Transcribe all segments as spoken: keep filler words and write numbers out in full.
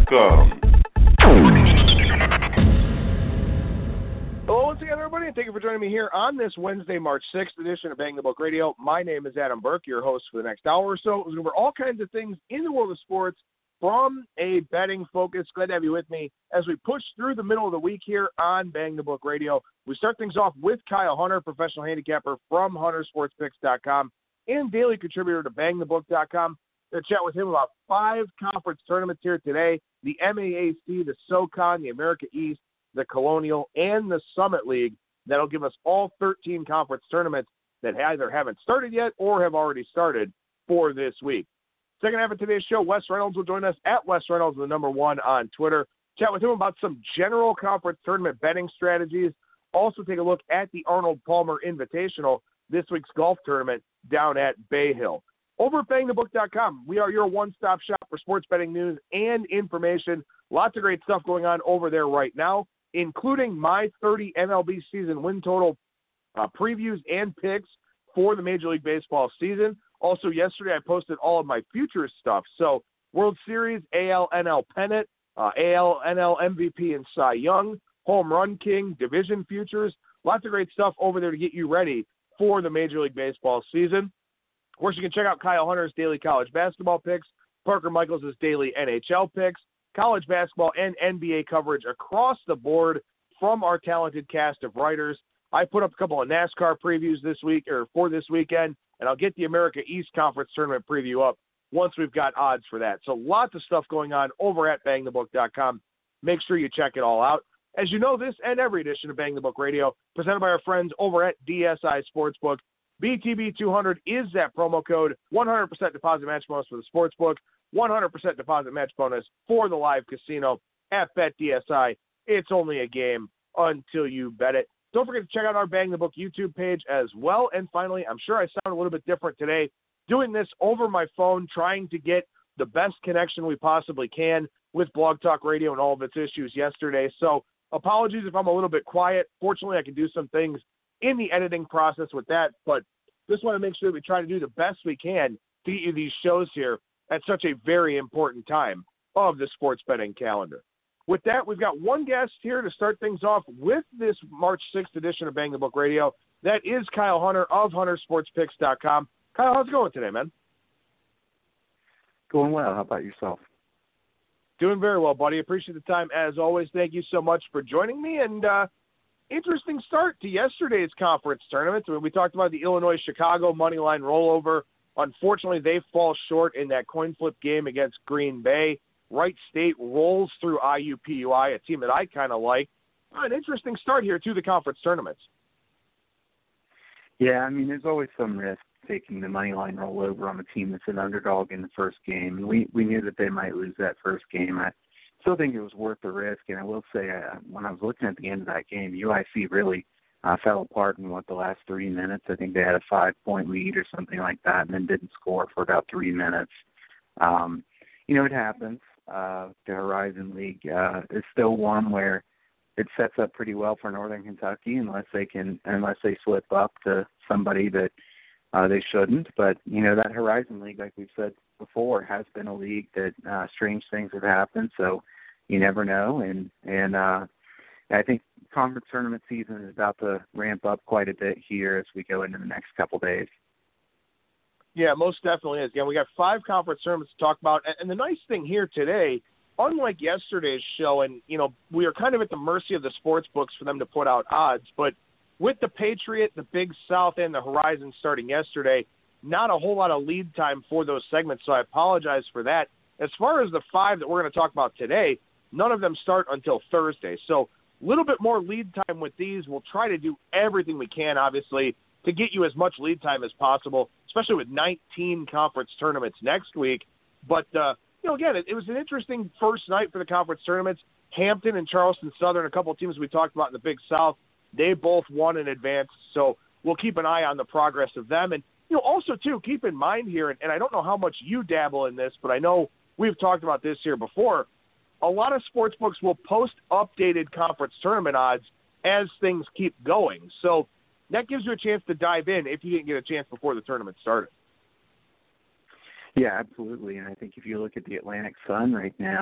com. Hello once again, everybody, and thank you for joining me here on this Wednesday, March sixth edition of Bang the Book Radio. My name is Adam Burke, your host for the next hour or so. We're going to cover all kinds of things in the world of sports from a betting focus. Glad to have you with me as we push through the middle of the week here on Bang the Book Radio. We start things off with Kyle Hunter, professional handicapper from Hunter Sports Picks dot com and daily contributor to Bang the Book dot com. Going to chat with him about five conference tournaments here today: the M A A C, the SoCon, the America East, the Colonial, and the Summit League. That'll give us all thirteen conference tournaments that either haven't started yet or have already started for this week. Second half of today's show, Wes Reynolds will join us at Wes Reynolds, the number one on Twitter. Chat with him about some general conference tournament betting strategies. Also take a look at the Arnold Palmer Invitational, this week's golf tournament down at Bay Hill. Over at Bang the Book dot com, we are your one-stop shop for sports betting news and information. Lots of great stuff going on over there right now, including my thirty M L B season win total uh, previews and picks for the Major League Baseball season. Also, yesterday I posted all of my futures stuff. So, World Series, A L N L pennant, uh, A L N L M V P and Cy Young, Home Run King, division futures. Lots of great stuff over there to get you ready for the Major League Baseball season. Of course, you can check out Kyle Hunter's daily college basketball picks, Parker Michaels' daily N H L picks, college basketball and N B A coverage across the board from our talented cast of writers. I put up a couple of NASCAR previews this week or for this weekend, and I'll get the America East Conference Tournament preview up once we've got odds for that. So lots of stuff going on over at Bang the Book dot com. Make sure you check it all out. As you know, this and every edition of Bang the Book Radio, presented by our friends over at D S I Sportsbook. B T B two hundred is that promo code. one hundred percent deposit match bonus for the Sportsbook. one hundred percent deposit match bonus for the live casino at BetDSI. It's only a game until you bet it. Don't forget to check out our Bang the Book YouTube page as well. And finally, I'm sure I sound a little bit different today, doing this over my phone, trying to get the best connection we possibly can with Blog Talk Radio and all of its issues yesterday. So apologies if I'm a little bit quiet. Fortunately, I can do some things in the editing process with that, but just want to make sure we try to do the best we can to get you these shows here at such a very important time of the sports betting calendar. With that, we've got one guest here to start things off with this March sixth edition of Bang the Book Radio. That is Kyle Hunter of Hunter Sports Picks dot com. Kyle, how's it going today, man? Going well. How about yourself? Doing very well, buddy. Appreciate the time as always. Thank you so much for joining me. And uh, interesting start to yesterday's conference tournament. I mean, we talked about the Illinois-Chicago moneyline rollover. Unfortunately, they fall short in that coin flip game against Green Bay. Wright State rolls through I U P U I, a team that I kind of like. Uh, an interesting start here to the conference tournaments. Yeah, I mean, there's always some risk taking the moneyline rollover on a team that's an underdog in the first game. And we, we knew that they might lose that first game. I still think it was worth the risk. And I will say, uh, when I was looking at the end of that game, U I C really uh, fell apart in, what, the last three minutes. I think they had a five-point lead or something like that and then didn't score for about three minutes. Um, you know, it happens. Uh, the Horizon League uh, is still one where it sets up pretty well for Northern Kentucky unless they can, unless they slip up to somebody that uh, they shouldn't. But you know, that Horizon League, like we've said before, has been a league that uh, strange things have happened. So you never know, and and uh, I think conference tournament season is about to ramp up quite a bit here as we go into the next couple days. Yeah, most definitely is. Again, we got five conference tournaments to talk about. And the nice thing here today, unlike yesterday's show, and, you know, we are kind of at the mercy of the sports books for them to put out odds, but with the Patriot, the Big South, and the Horizon starting yesterday, not a whole lot of lead time for those segments, so I apologize for that. As far as the five that we're going to talk about today, none of them start until Thursday. So a little bit more lead time with these. We'll try to do everything we can, obviously, to get you as much lead time as possible, especially with nineteen conference tournaments next week. But, uh, you know, again, it, it was an interesting first night for the conference tournaments. Hampton and Charleston Southern, a couple of teams we talked about in the Big South, they both won in advance. So we'll keep an eye on the progress of them. And, you know, also, too, keep in mind here, and, and I don't know how much you dabble in this, but I know we've talked about this here before, a lot of sports books will post updated conference tournament odds as things keep going. So that gives you a chance to dive in if you didn't get a chance before the tournament started. Yeah, absolutely. And I think if you look at the Atlantic Sun right now,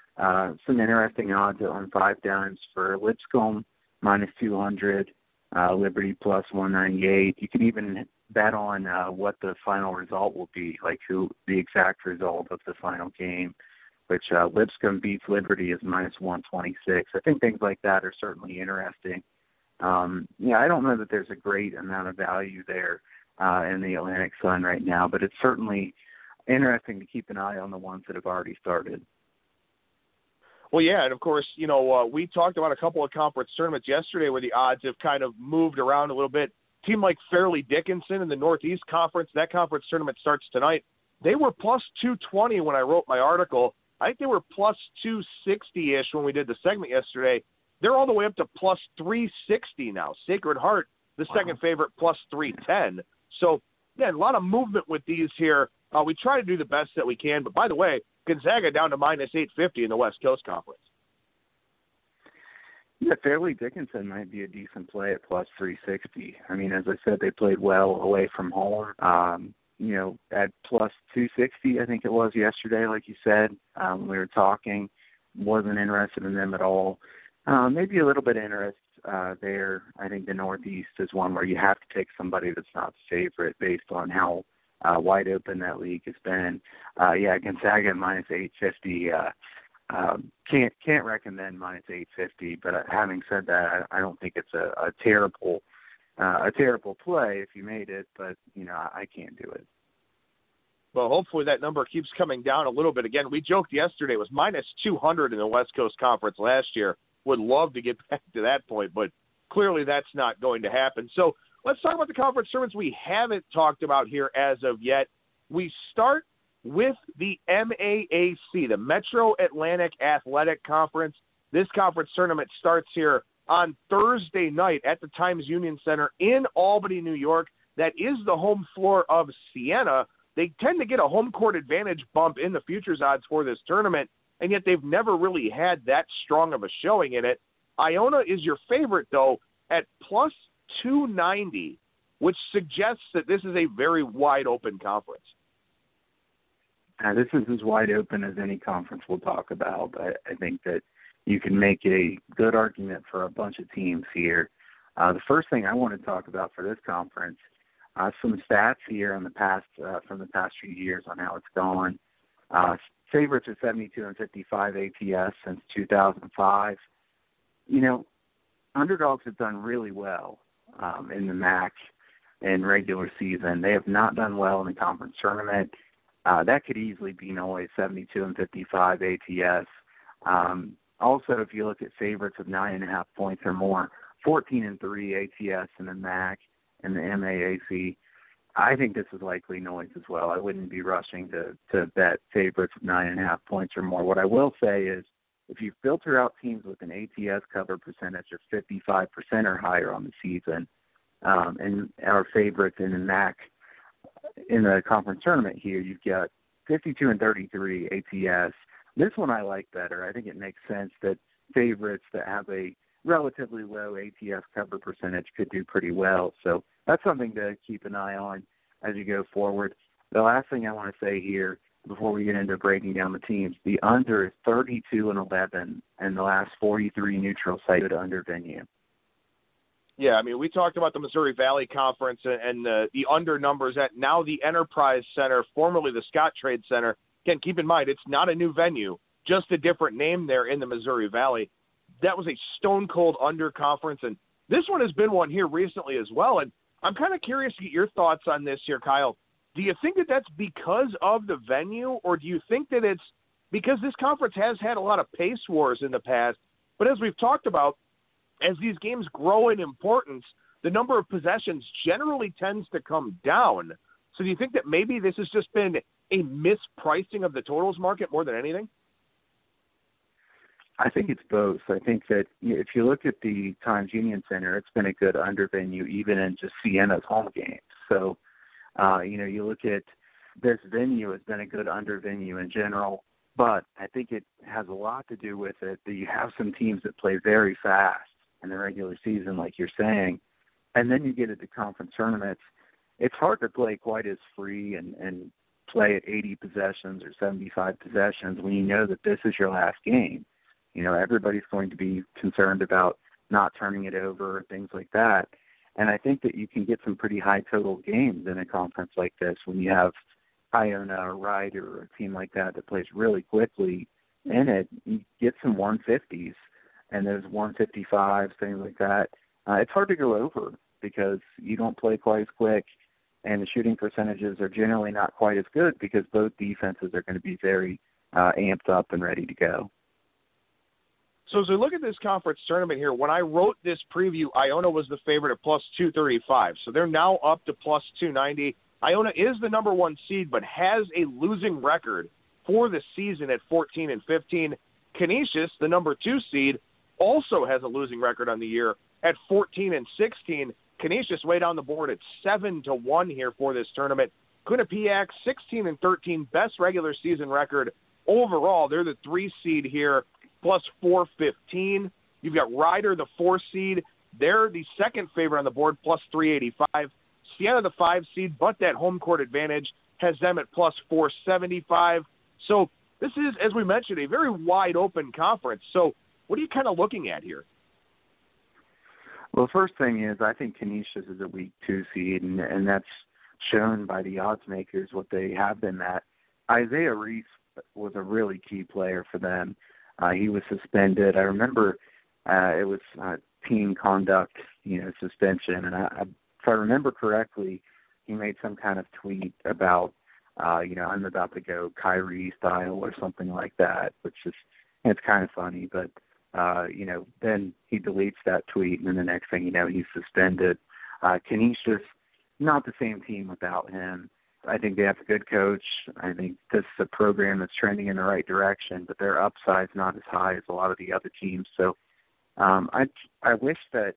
Uh, some interesting odds on five dimes for Lipscomb, minus two hundred, uh, Liberty plus one ninety-eight. You can even bet on uh, what the final result will be, like who the exact result of the final game, which uh, Lipscomb beats Liberty is minus one twenty-six. I think things like that are certainly interesting. Um, yeah, I don't know that there's a great amount of value there uh, in the Atlantic Sun right now, but it's certainly interesting to keep an eye on the ones that have already started. Well, yeah, and of course, you know, uh, we talked about a couple of conference tournaments yesterday where the odds have kind of moved around a little bit. Team like Fairleigh Dickinson in the Northeast Conference, that conference tournament starts tonight. They were plus two twenty when I wrote my article. I think they were plus two sixty-ish when we did the segment yesterday. They're all the way up to plus three sixty now. Sacred Heart, the wow. second favorite, plus three ten. So, yeah, a lot of movement with these here. Uh, we try to do the best that we can. But, by the way, Gonzaga down to minus eight fifty in the West Coast Conference. Yeah, Fairleigh Dickinson might be a decent play at plus three sixty. I mean, as I said, they played well away from home. Um, you know, at plus two sixty, I think it was yesterday, like you said, um, we were talking. Wasn't interested in them at all. Um, maybe a little bit of interest uh, there. I think the Northeast is one where you have to take somebody that's not the favorite based on how uh, wide open that league has been. Uh, yeah, Gonzaga minus eight fifty. Uh, um, can't can't recommend minus eight fifty. But uh, having said that, I, I don't think it's a, a terrible uh, a terrible play if you made it. But you know, I, I can't do it. Well, hopefully that number keeps coming down a little bit. Again, we joked yesterday it was minus two hundred in the West Coast Conference last year. Would love to get back to that point, but clearly that's not going to happen. So let's talk about the conference tournaments we haven't talked about here as of yet. We start with the M A A C, the Metro Atlantic Athletic Conference. This conference tournament starts here on Thursday night at the Times Union Center in Albany, New York. That is the home floor of Siena. They tend to get a home court advantage bump in the futures odds for this tournament, and yet they've never really had that strong of a showing in it. Iona is your favorite, though, at plus two ninety, which suggests that this is a very wide-open conference. Uh, this is as wide open as any conference we'll talk about. I, I think that you can make a good argument for a bunch of teams here. Uh, the first thing I want to talk about for this conference, uh, some stats here on the past uh, from the past few years on how it's gone. Uh, favorites are seventy-two and fifty-five A T S since two thousand five. You know, underdogs have done really well um, in the M A C in regular season. They have not done well in the conference tournament. Uh, that could easily be noise, seventy-two and fifty-five A T S. Um, also, if you look at favorites of nine and a half points or more, fourteen and three A T S in the M A C and the M A A C. I think this is likely noise as well. I wouldn't be rushing to, to bet favorites of nine and a half points or more. What I will say is, if you filter out teams with an A T S cover percentage of fifty-five percent or higher on the season, um, and our favorites in the M A C in the conference tournament here, you've got fifty-two and thirty-three A T S. This one I like better. I think it makes sense that favorites that have a relatively low A T S cover percentage could do pretty well. So that's something to keep an eye on as you go forward. The last thing I want to say here before we get into breaking down the teams, the under is thirty-two and eleven, and the last forty-three neutral site under venue. Yeah, I mean, we talked about the Missouri Valley Conference and, and the, the under numbers at now the Enterprise Center, formerly the Scott Trade Center. Again, keep in mind, it's not a new venue, just a different name there in the Missouri Valley. That was a stone-cold under conference, and this one has been one here recently as well. And I'm kind of curious to get your thoughts on this here, Kyle. Do you think that that's because of the venue, or do you think that it's because this conference has had a lot of pace wars in the past? But as we've talked about, as these games grow in importance, the number of possessions generally tends to come down. So do you think that maybe this has just been a mispricing of the totals market more than anything? I think it's both. I think that if you look at the Times Union Center, it's been a good under venue even in just Siena's home games. So, uh, you know, you look at this venue has been a good under venue in general, but I think it has a lot to do with it that you have some teams that play very fast in the regular season, like you're saying, and then you get into conference tournaments. It's hard to play quite as free and, and play at eighty possessions or seventy-five possessions when you know that this is your last game. You know, everybody's going to be concerned about not turning it over, things like that. And I think that you can get some pretty high total games in a conference like this when you have Iona or Rider or a team like that that plays really quickly in it. You get some one fifties and those one fifty-fives, things like that. Uh, it's hard to go over because you don't play quite as quick, and the shooting percentages are generally not quite as good because both defenses are going to be very uh, amped up and ready to go. So as we look at this conference tournament here, when I wrote this preview, Iona was the favorite at plus two thirty-five. So they're now up to plus two ninety. Iona is the number one seed, but has a losing record for the season at fourteen and fifteen. Canisius, the number two seed, also has a losing record on the year at fourteen and sixteen. Canisius way down the board at seven to one here for this tournament. Quinnipiac, sixteen and thirteen, best regular season record overall. They're the three seed here, plus four fifteen. You've got Rider, the four seed. They're the second favorite on the board, plus three eighty-five. Siena, the five seed, but that home court advantage has them at plus four seventy-five. So this is, as we mentioned, a very wide open conference. So what are you kind of looking at here? Well, the first thing is I think Canisius is a week two seed, and, and that's shown by the odds makers what they have been at. Isaiah Reese was a really key player for them. Uh, he was suspended. I remember uh, it was uh, team conduct, you know, suspension, and I, I, if I remember correctly, he made some kind of tweet about, uh, you know, I'm about to go Kyrie style or something like that, which is, it's kind of funny, but Uh, you know, then he deletes that tweet, and then the next thing you know, he's suspended. Uh, Canisius, not the same team without him. I think they have a good coach. I think this is a program that's trending in the right direction, but their upside's not as high as a lot of the other teams. So um, I, I wish that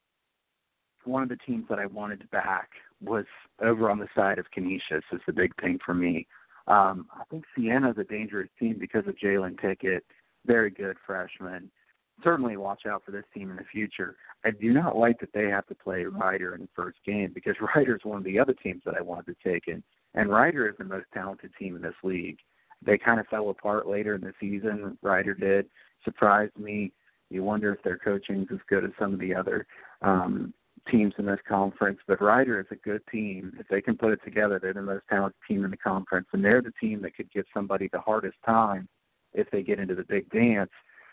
one of the teams that I wanted to back was over on the side of Canisius is the big thing for me. Um, I think Siena's a dangerous team because of Jalen Pickett, very good freshman. Certainly watch out for this team in the future. I do not like that they have to play Rider in the first game because Rider is one of the other teams that I wanted to take in, and Rider is the most talented team in this league. They kind of fell apart later in the season. Rider did. Surprised me. You wonder if their coaching is as good as some of the other um, teams in this conference. But Rider is a good team. If they can put it together, they're the most talented team in the conference, and they're the team that could give somebody the hardest time if they get into the big dance.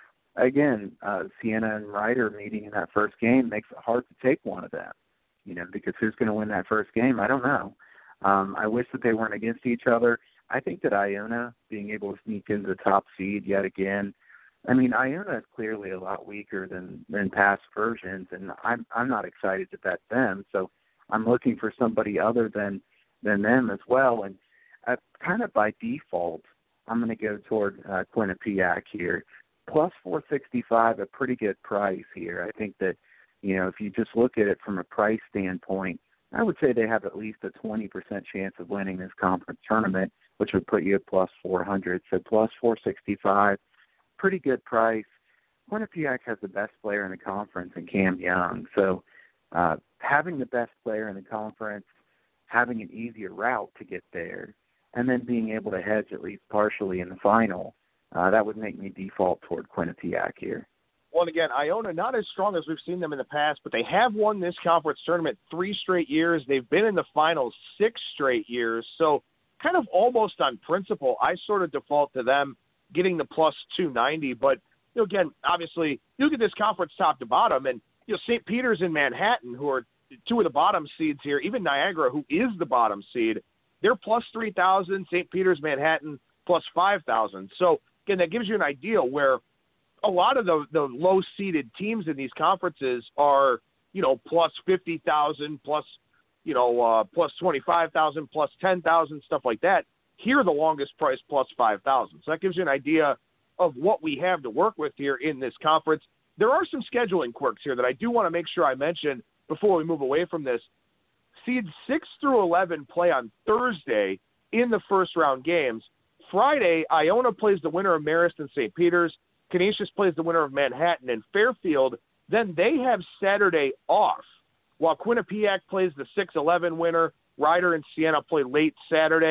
Again, uh, Siena and Rider meeting in that first game makes it hard to take one of them, you know, because who's going to win that first game? I don't know. Um, I wish that they weren't against each other. I think that Iona being able to sneak into the top seed yet again, I mean, Iona is clearly a lot weaker than, than past versions, and I'm I'm not excited that that's them. So I'm looking for somebody other than than them as well. And uh, kind of by default, I'm going to go toward uh, Quinnipiac here. Plus four sixty-five, a pretty good price here. I think that, you know, if you just look at it from a price standpoint, I would say they have at least a twenty percent chance of winning this conference tournament, which would put you at plus four hundred. So plus four sixty-five, pretty good price. Quinnipiac has the best player in the conference in Cam Young. So uh, having the best player in the conference, having an easier route to get there, and then being able to hedge at least partially in the final, Uh, that would make me default toward Quinnipiac here. Well, again, Iona not as strong as we've seen them in the past, but they have won this conference tournament three straight years. They've been in the finals six straight years. So kind of almost on principle, I sort of default to them getting the plus two ninety. But, you know, again, obviously, you look at this conference top to bottom, and, you know, Saint Peter's and Manhattan, who are two of the bottom seeds here, even Niagara, who is the bottom seed, they're plus three thousand, Saint Peter's, Manhattan, plus five thousand. So, again, that gives you an idea where a lot of the, the low-seeded teams in these conferences are, you know, plus fifty thousand, plus, you know, uh, plus twenty-five thousand, plus ten thousand, stuff like that. Here, the longest price, plus five thousand. So that gives you an idea of what we have to work with here in this conference. There are some scheduling quirks here that I do want to make sure I mention before we move away from this. Seeds six through eleven play on Thursday in the first-round games. Friday, Iona plays the winner of Marist and Saint Peter's. Canisius plays the winner of Manhattan and Fairfield. Then they have Saturday off, while Quinnipiac plays the six eleven winner. Rider and Siena play late Saturday.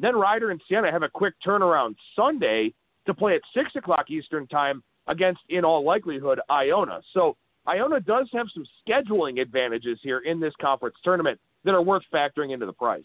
Then Rider and Siena have a quick turnaround Sunday to play at six o'clock Eastern time against, in all likelihood, Iona. So Iona does have some scheduling advantages here in this conference tournament that are worth factoring into the price.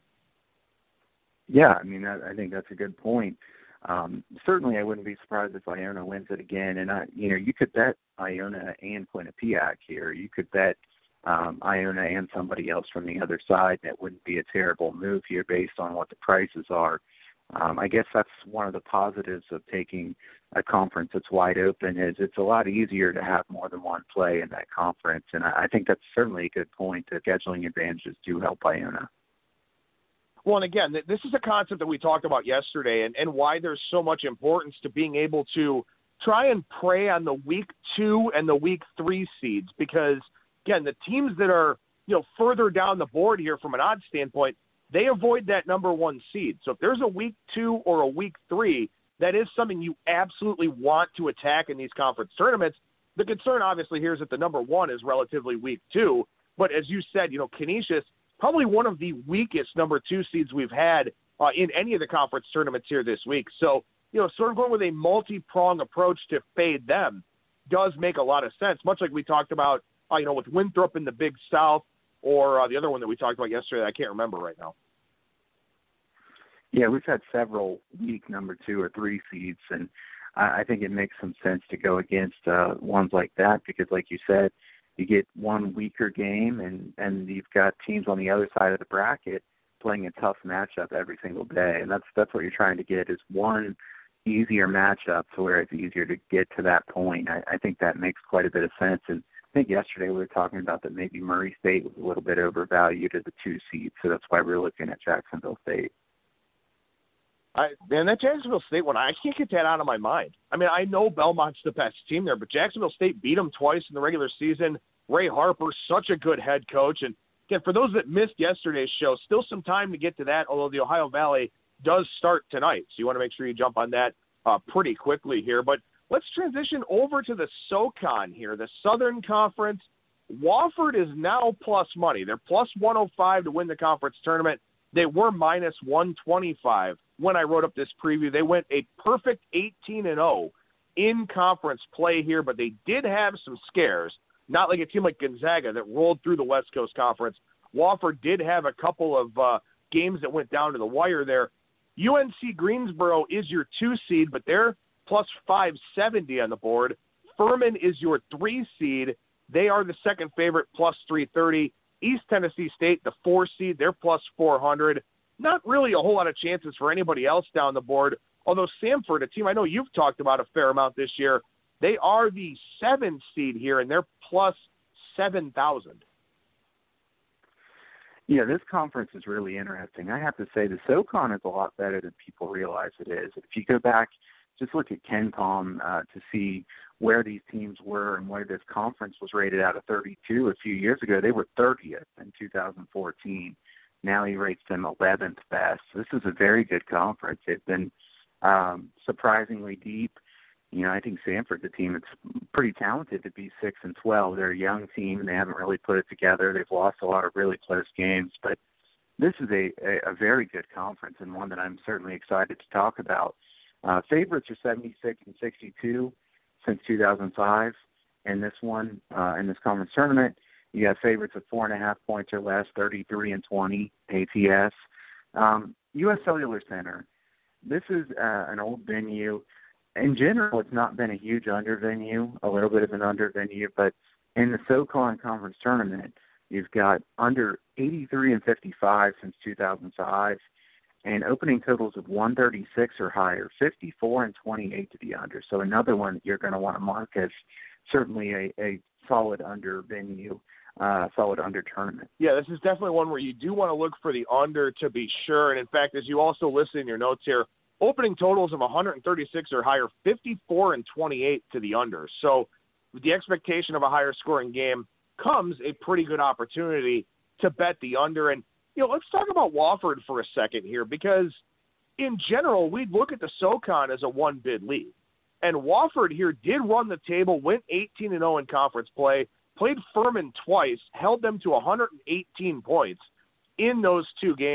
Yeah, I mean, I, I think that's a good point. Um, certainly, I wouldn't be surprised if Iona wins it again. And, I, you know, you could bet Iona and Quinnipiac here. You could bet um, Iona and somebody else from the other side. That wouldn't be a terrible move here based on what the prices are. Um, I guess that's one of the positives of taking a conference that's wide open is it's a lot easier to have more than one play in that conference. And I, I think that's certainly a good point. The scheduling advantages do help Iona. Well, and again, this is a concept that we talked about yesterday and, and why there's so much importance to being able to try and prey on the week two and the week three seeds because, again, the teams that are, you know, further down the board here from an odds standpoint, they avoid that number one seed. So if there's a week two or a week three, that is something you absolutely want to attack in these conference tournaments. The concern, obviously, here is that the number one is relatively weak two. But as you said, you know, Canisius, probably one of the weakest number two seeds we've had uh, in any of the conference tournaments here this week. So, you know, sort of going with a multi-prong approach to fade them does make a lot of sense, much like we talked about, uh, you know, with Winthrop in the Big South or uh, the other one that we talked about yesterday. I can't remember right now. Yeah, we've had several weak number two or three seeds, and I, I think it makes some sense to go against uh, ones like that because, like you said, you get one weaker game, and, and you've got teams on the other side of the bracket playing a tough matchup every single day, and that's that's what you're trying to get is one easier matchup to where it's easier to get to that point. I, I think that makes quite a bit of sense, and I think yesterday we were talking about that maybe Murray State was a little bit overvalued as a two seed, so that's why we're looking at Jacksonville State. I, man, that Jacksonville State one, I can't get that out of my mind. I mean, I know Belmont's the best team there, but Jacksonville State beat them twice in the regular season. Ray Harper, such a good head coach. And again, for those that missed yesterday's show, still some time to get to that, although the Ohio Valley does start tonight. So you want to make sure you jump on that uh, pretty quickly here. But let's transition over to the SoCon here, the Southern Conference. Wofford is now plus money. They're plus one oh five to win the conference tournament. They were minus one twenty-five when I wrote up this preview. They went a perfect eighteen and oh in conference play here, but they did have some scares, not like a team like Gonzaga that rolled through the West Coast Conference. Wofford did have a couple of uh, games that went down to the wire there. U N C Greensboro is your two seed, but they're plus five seventy on the board. Furman is your three seed. They are the second favorite, plus three thirty. East Tennessee State, the four seed, they're plus four hundred. Not really a whole lot of chances for anybody else down the board, although Samford, a team I know you've talked about a fair amount this year, they are the seven seed here, and they're plus seven thousand. Yeah, this conference is really interesting. I have to say the SoCon is a lot better than people realize it is. If you go back, just look at KenPom uh, to see where these teams were and where this conference was rated out of thirty-two a few years ago. They were thirtieth in two thousand fourteen. Now he rates them eleventh best. This is a very good conference. They've been um, surprisingly deep. You know, I think Samford's a team that's pretty talented to be six and twelve. They're a young team, and they haven't really put it together. They've lost a lot of really close games, but this is a, a, a very good conference and one that I'm certainly excited to talk about. Uh, favorites are seventy-six and sixty-two since two thousand five. In this one, uh, in this conference tournament, you have favorites of four and a half points or less, thirty-three and twenty A T S. Um, U S Cellular Center. This is uh, an old venue. In general, it's not been a huge under venue, a little bit of an under venue, but in the SoCon Conference Tournament, you've got under eighty-three and fifty-five since two thousand five, and opening totals of one thirty-six or higher, fifty-four and twenty-eight to the under. So another one that you're going to want to mark as certainly a, a solid under venue, uh, solid under tournament. Yeah, this is definitely one where you do want to look for the under to be sure. And in fact, as you also list in your notes here, opening totals of one thirty-six or higher, fifty-four and twenty-eight to the under. So with the expectation of a higher scoring game comes a pretty good opportunity to bet the under. And, you know, let's talk about Wofford for a second here, because in general, we'd look at the SoCon as a one bid lead. And Wofford here did run the table, went eighteen and oh in conference play, played Furman twice, held them to one hundred eighteen points in those two games.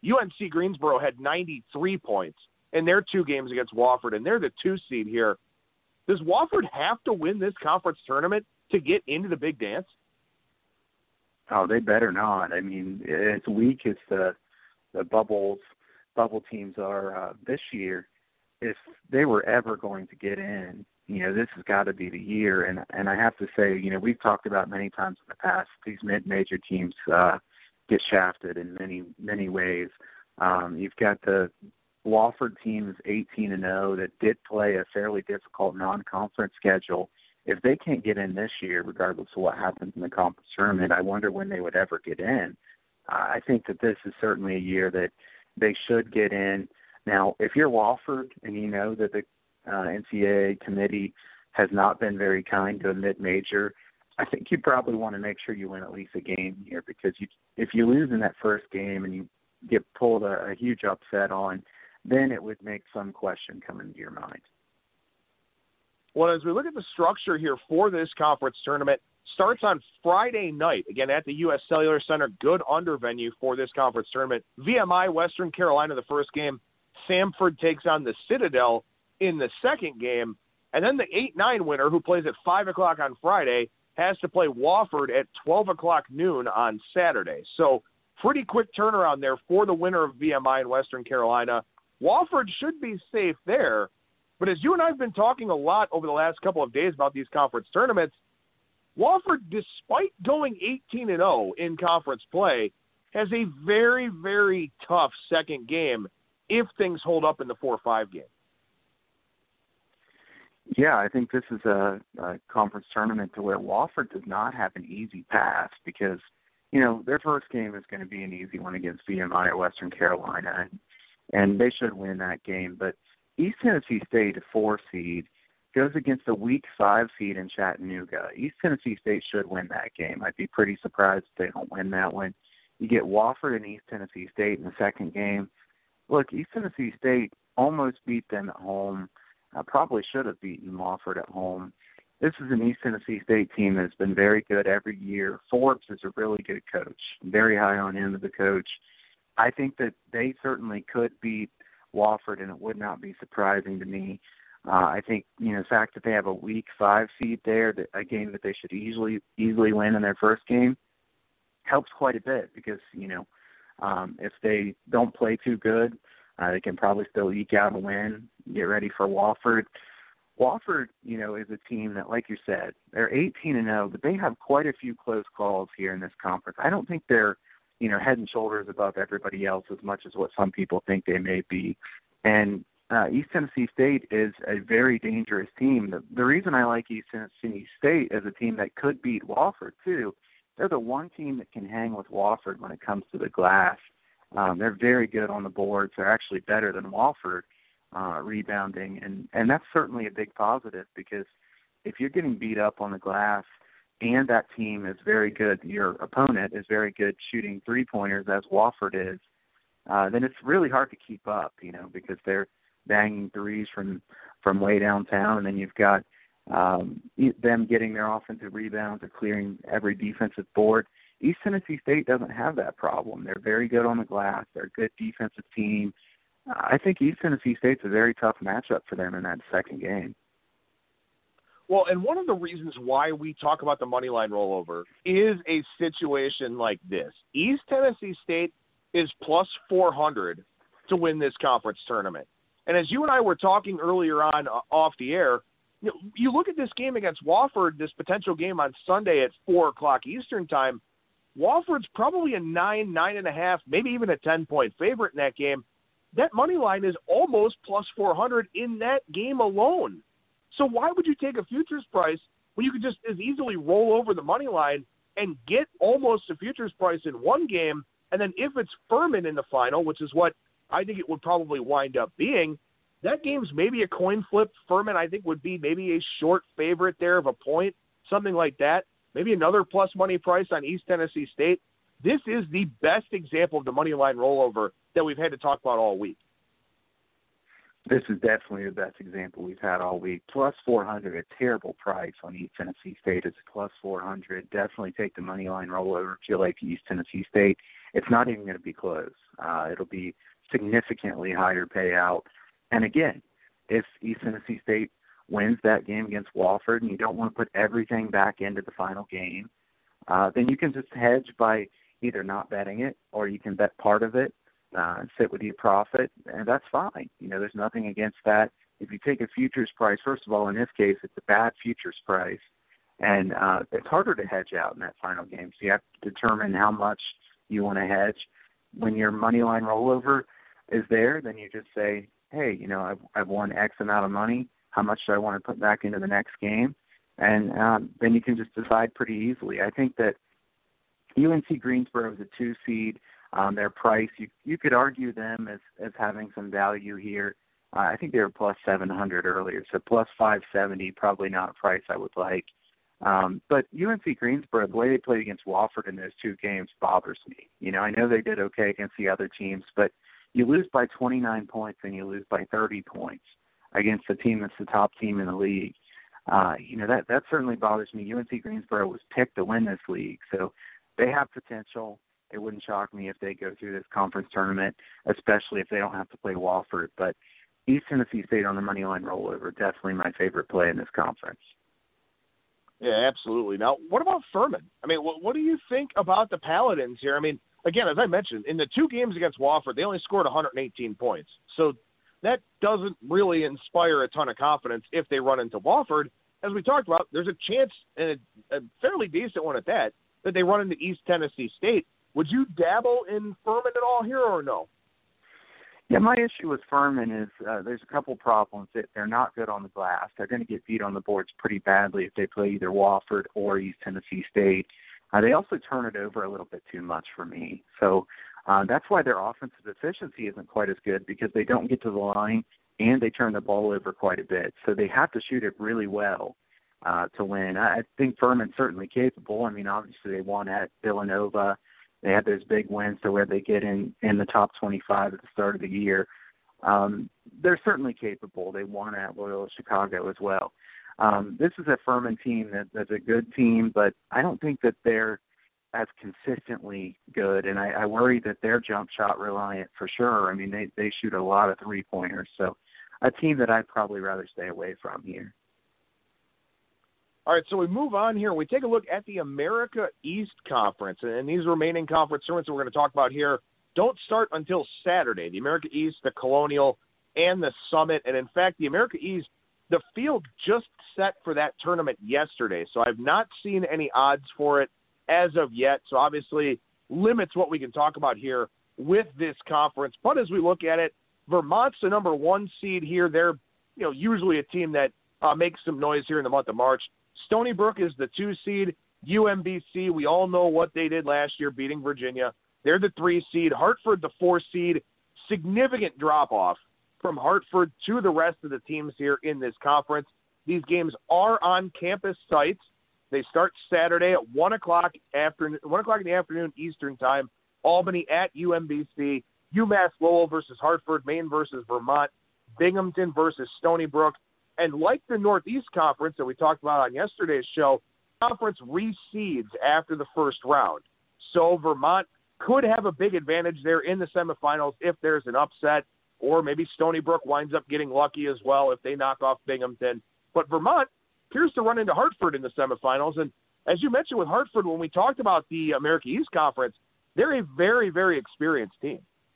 U N C Greensboro had ninety-three points in their two games against Wofford, and they're the two seed here. Does Wofford have to win this conference tournament to get into the big dance? Oh, they better not. I mean, as weak as the the bubbles bubble teams are uh, this year, if they were ever going to get in, you know, this has got to be the year. And and I have to say, you know, we've talked about many times in the past, these mid-major teams uh, get shafted in many, many ways. Um, you've got the Wofford team is eighteen and oh that did play a fairly difficult non-conference schedule. If they can't get in this year, regardless of what happens in the conference tournament, I wonder when they would ever get in. Uh, I think that this is certainly a year that they should get in. Now, if you're Wofford and you know that the uh, N C double A committee has not been very kind to a mid-major, I think you probably want to make sure you win at least a game here, because you, if you lose in that first game and you get pulled a, a huge upset on, then it would make some question come into your mind. Well, as we look at the structure here for this conference tournament, starts on Friday night, again at the U S Cellular Center, good under venue for this conference tournament. V M I Western Carolina the first game. Samford takes on the Citadel in the second game. And then the eight nine winner, who plays at five o'clock on Friday, has to play Wofford at twelve o'clock noon on Saturday. So pretty quick turnaround there for the winner of V M I and Western Carolina. Wofford should be safe there. But as you and I have been talking a lot over the last couple of days about these conference tournaments, Wofford, despite going eighteen and oh in conference play, has a very, very tough second game if things hold up in the four five game. Yeah, I think this is a, a conference tournament to where Wofford does not have an easy path, because, you know, their first game is going to be an easy one against V M I or Western Carolina, and, and they should win that game. But East Tennessee State, a four seed, goes against a weak five seed in Chattanooga. East Tennessee State should win that game. I'd be pretty surprised if they don't win that one. You get Wofford and East Tennessee State in the second game. Look, East Tennessee State almost beat them at home. Uh, probably should have beaten Wofford at home. This is an East Tennessee State team that's been very good every year. Forbes is a really good coach. Very high on him as a coach. I think that they certainly could beat Wofford, and it would not be surprising to me. Uh, I think, you know, the fact that they have a weak five seed there, that a game that they should easily easily win in their first game, helps quite a bit, because, you know, um, if they don't play too good, uh, they can probably still eke out a win, get ready for Wofford. Wofford, you know, is a team that, like you said, they're eighteen and oh, but they have quite a few close calls here in this conference. I don't think they're, you know, head and shoulders above everybody else as much as what some people think they may be. And uh, East Tennessee State is a very dangerous team. The, the reason I like East Tennessee State as a team that could beat Wofford, too, they're the one team that can hang with Wofford when it comes to the glass. Um, they're very good on the boards. They're actually better than Wofford uh, rebounding, and, and that's certainly a big positive, because if you're getting beat up on the glass and that team is very good, your opponent is very good shooting three-pointers, as Wofford is, uh, then it's really hard to keep up, you know, because they're banging threes from, from way downtown, and then you've got um, them getting their offensive rebounds or clearing every defensive board. East Tennessee State doesn't have that problem. They're very good on the glass. They're a good defensive team. Uh, I think East Tennessee State's a very tough matchup for them in that second game. Well, and one of the reasons why we talk about the money line rollover is a situation like this. East Tennessee State is plus four hundred to win this conference tournament. And as you and I were talking earlier on uh, off the air, you know, you look at this game against Wofford, this potential game on Sunday at four o'clock Eastern time, Wofford's probably a nine, nine and a half, maybe even a ten-point favorite in that game. That money line is almost plus four hundred in that game alone. So why would you take a futures price when you could just as easily roll over the money line and get almost a futures price in one game, and then if it's Furman in the final, which is what I think it would probably wind up being, that game's maybe a coin flip. Furman, I think, would be maybe a short favorite there of a point, something like that. Maybe another plus money price on East Tennessee State. This is the best example of the money line rollover that we've had to talk about all week. This is definitely the best example we've had all week. Plus four hundred, a terrible price on East Tennessee State. It's plus four hundred. Definitely take the money line rollover if you like East Tennessee State. It's not even going to be close. Uh, it'll be significantly higher payout. And again, if East Tennessee State wins that game against Wofford and you don't want to put everything back into the final game, uh, then you can just hedge by either not betting it or you can bet part of it. Uh, sit with your profit, and that's fine. You know, there's nothing against that. If you take a futures price, first of all, in this case, it's a bad futures price, and uh, it's harder to hedge out in that final game. So you have to determine how much you want to hedge. When your money line rollover is there, then you just say, hey, you know, I've, I've won X amount of money. How much do I want to put back into the next game? And um, then you can just decide pretty easily. I think that U N C Greensboro is a two seed. Um, their price, you you could argue them as, as having some value here. Uh, I think they were plus seven hundred earlier, so plus five seventy, probably not a price I would like. Um, but U N C Greensboro, the way they played against Wofford in those two games bothers me. You know, I know they did okay against the other teams, but you lose by twenty-nine points and you lose by thirty points against a team that's the top team in the league. Uh, you know, that, that certainly bothers me. U N C Greensboro was picked to win this league, so they have potential. It wouldn't shock me if they go through this conference tournament, especially if they don't have to play Wofford. But East Tennessee State on the money line rollover, definitely my favorite play in this conference. Yeah, absolutely. Now, what about Furman? I mean, what, what do you think about the Paladins here? I mean, again, as I mentioned, in the two games against Wofford, they only scored one hundred eighteen points. So that doesn't really inspire a ton of confidence if they run into Wofford. As we talked about, there's a chance, and a, a fairly decent one at that, that they run into East Tennessee State. Would you dabble in Furman at all here or no? Yeah, my issue with Furman is uh, there's a couple problems. That they're not good on the glass. They're going to get beat on the boards pretty badly if they play either Wofford or East Tennessee State. Uh, they also turn it over a little bit too much for me. So uh, that's why their offensive efficiency isn't quite as good, because they don't get to the line and they turn the ball over quite a bit. So they have to shoot it really well uh, to win. I, I think Furman's certainly capable. I mean, obviously they won at Villanova. They had those big wins to where they get in, in the top twenty-five at the start of the year. Um, they're certainly capable. They won at Loyola Chicago as well. Um, this is a Furman team that, that's a good team, but I don't think that they're as consistently good, and I, I worry that they're jump shot reliant for sure. I mean, they, they shoot a lot of three-pointers, so a team that I'd probably rather stay away from here. All right, so we move on here. We take a look at the America East Conference, and these remaining conference tournaments that we're going to talk about here don't start until Saturday. The America East, the Colonial, and the Summit. And, in fact, the America East, the field just set for that tournament yesterday, so I've not seen any odds for it as of yet. So, obviously, limits what we can talk about here with this conference. But as we look at it, Vermont's the number one seed here. They're, you know, usually a team that uh, makes some noise here in the month of March. Stony Brook is the two seed. U M B C, we all know what they did last year, beating Virginia. They're the three seed. Hartford, the four seed. Significant drop-off from Hartford to the rest of the teams here in this conference. These games are on campus sites. They start Saturday at one o'clock afternoon, one o'clock in the afternoon Eastern time. Albany at U M B C. UMass Lowell versus Hartford. Maine versus Vermont. Binghamton versus Stony Brook. And like the Northeast Conference that we talked about on yesterday's show, conference reseeds after the first round. So Vermont could have a big advantage there in the semifinals if there's an upset, or maybe Stony Brook winds up getting lucky as well if they knock off Binghamton. But Vermont appears to run into Hartford in the semifinals. And as you mentioned with Hartford, when we talked about the America East Conference, they're a very, very experienced team.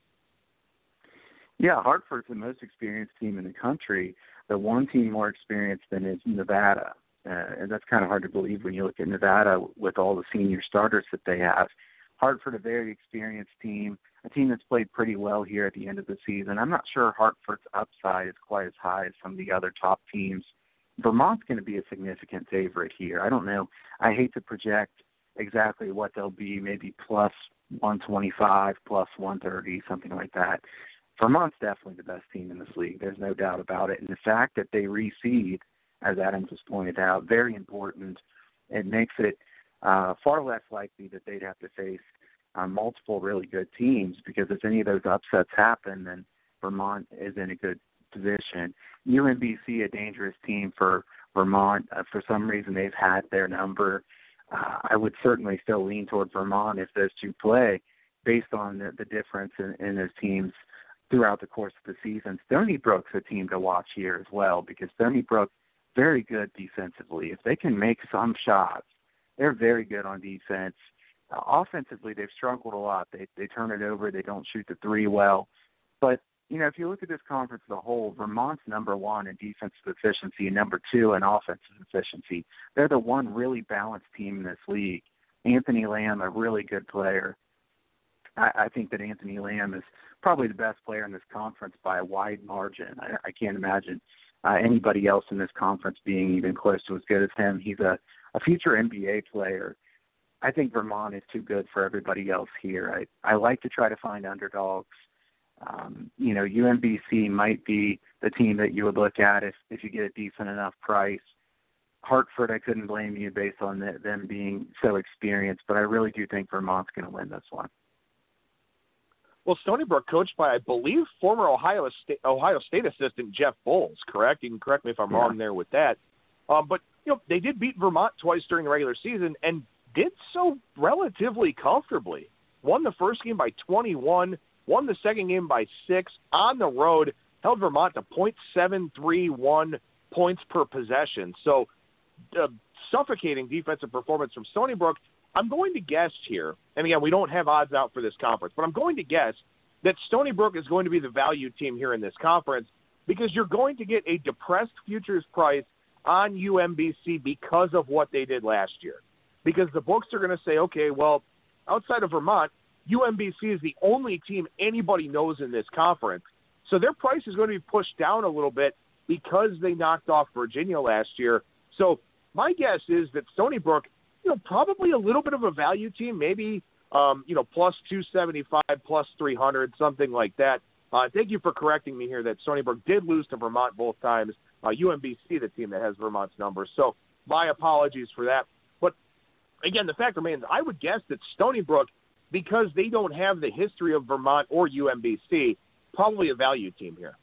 Yeah, Hartford's the most experienced team in the country. The one team more experienced than is Nevada. Uh, and that's kind of hard to believe when you look at Nevada with all the senior starters that they have. Hartford, a very experienced team, a team that's played pretty well here at the end of the season. I'm not sure Hartford's upside is quite as high as some of the other top teams. Vermont's going to be a significant favorite here. I don't know. I hate to project exactly what they'll be, maybe plus one twenty-five, plus one thirty, something like that. Vermont's definitely the best team in this league. There's no doubt about it. And the fact that they reseed, as Adams has pointed out, very important. It makes it uh, far less likely that they'd have to face uh, multiple really good teams, because if any of those upsets happen, then Vermont is in a good position. U M B C, a dangerous team for Vermont. Uh, for some reason, they've had their number. Uh, I would certainly still lean toward Vermont if those two play, based on the, the difference in, in those teams throughout the course of the season. Stony Brook's a team to watch here as well, because Stony Brook, very good defensively. If they can make some shots, they're very good on defense. Uh, offensively, they've struggled a lot. They they turn it over. They don't shoot the three well. But, you know, if you look at this conference as a whole, Vermont's number one in defensive efficiency and number two in offensive efficiency. They're the one really balanced team in this league. Anthony Lamb, a really good player. I, I think that Anthony Lamb is probably the best player in this conference by a wide margin. I, I can't imagine uh, anybody else in this conference being even close to as good as him. He's a, a future N B A player. I think Vermont is too good for everybody else here. I, I like to try to find underdogs. Um, you know, U M B C might be the team that you would look at if, if you get a decent enough price. Hartford, I couldn't blame you based on the, them being so experienced, but I really do think Vermont's going to win this one. Well, Stony Brook, coached by, I believe, former Ohio State Ohio State assistant Jeff Bowles, correct? You can correct me if I'm yeah. wrong there with that. Um, but, you know, they did beat Vermont twice during the regular season and did so relatively comfortably. Won the first game by twenty-one, won the second game by six, on the road, held Vermont to point seven three one points per possession. So, uh, suffocating defensive performance from Stony Brook. I'm going to guess here, and again, we don't have odds out for this conference, but I'm going to guess that Stony Brook is going to be the value team here in this conference, because you're going to get a depressed futures price on U M B C because of what they did last year. Because the books are going to say, okay, well, outside of Vermont, U M B C is the only team anybody knows in this conference. So their price is going to be pushed down a little bit because they knocked off Virginia last year. So my guess is that Stony Brook, you know, probably a little bit of a value team, maybe, um, you know, plus two seventy-five, plus three hundred, something like that. Uh, thank you for correcting me here that Stony Brook did lose to Vermont both times. Uh, U M B C, the team that has Vermont's numbers. So my apologies for that. But, again, the fact remains, I would guess that Stony Brook, because they don't have the history of Vermont or U M B C, probably a value team here.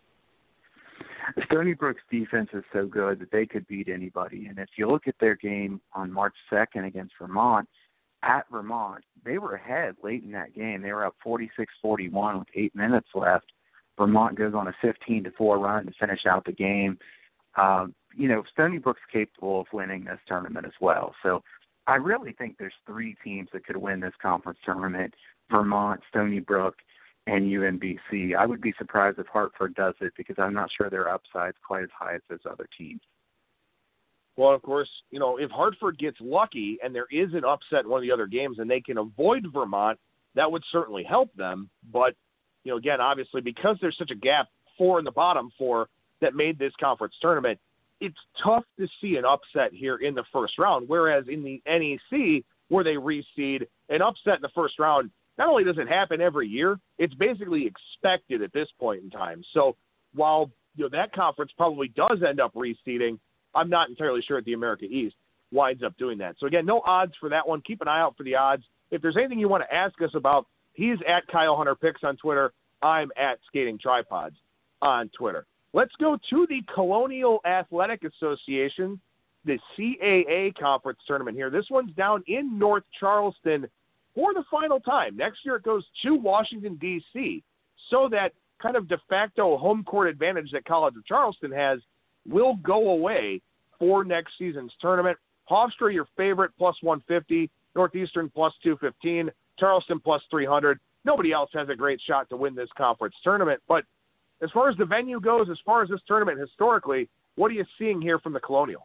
Stony Brook's defense is so good that they could beat anybody. And if you look at their game on March second against Vermont, at Vermont, they were ahead late in that game. They were up forty-six forty-one with eight minutes left. Vermont goes on a fifteen to four run to finish out the game. Um, you know, Stony Brook's capable of winning this tournament as well. So I really think there's three teams that could win this conference tournament: Vermont, Stony Brook, and U M B C. I would be surprised if Hartford does it, because I'm not sure their upside's quite as high as those other teams. Well, of course, you know, if Hartford gets lucky and there is an upset in one of the other games and they can avoid Vermont, that would certainly help them. But, you know, again, obviously, because there's such a gap, four in the bottom four, that made this conference tournament, it's tough to see an upset here in the first round, whereas in the N E C, where they reseed, an upset in the first round, not only does it happen every year, it's basically expected at this point in time. So while, you know, that conference probably does end up reseeding, I'm not entirely sure that the America East winds up doing that. So, again, no odds for that one. Keep an eye out for the odds. If there's anything you want to ask us about, he's at Kyle Hunter Picks on Twitter. I'm at Skating Tripods on Twitter. Let's go to the Colonial Athletic Association, the C A A conference tournament here. This one's down in North Charleston for the final time. Next year it goes to Washington, D C, so that kind of de facto home court advantage that College of Charleston has will go away for next season's tournament. Hofstra, your favorite, plus one fifty. Northeastern, plus two fifteen. Charleston, plus three hundred. Nobody else has a great shot to win this conference tournament. But as far as the venue goes, as far as this tournament historically, what are you seeing here from the Colonial?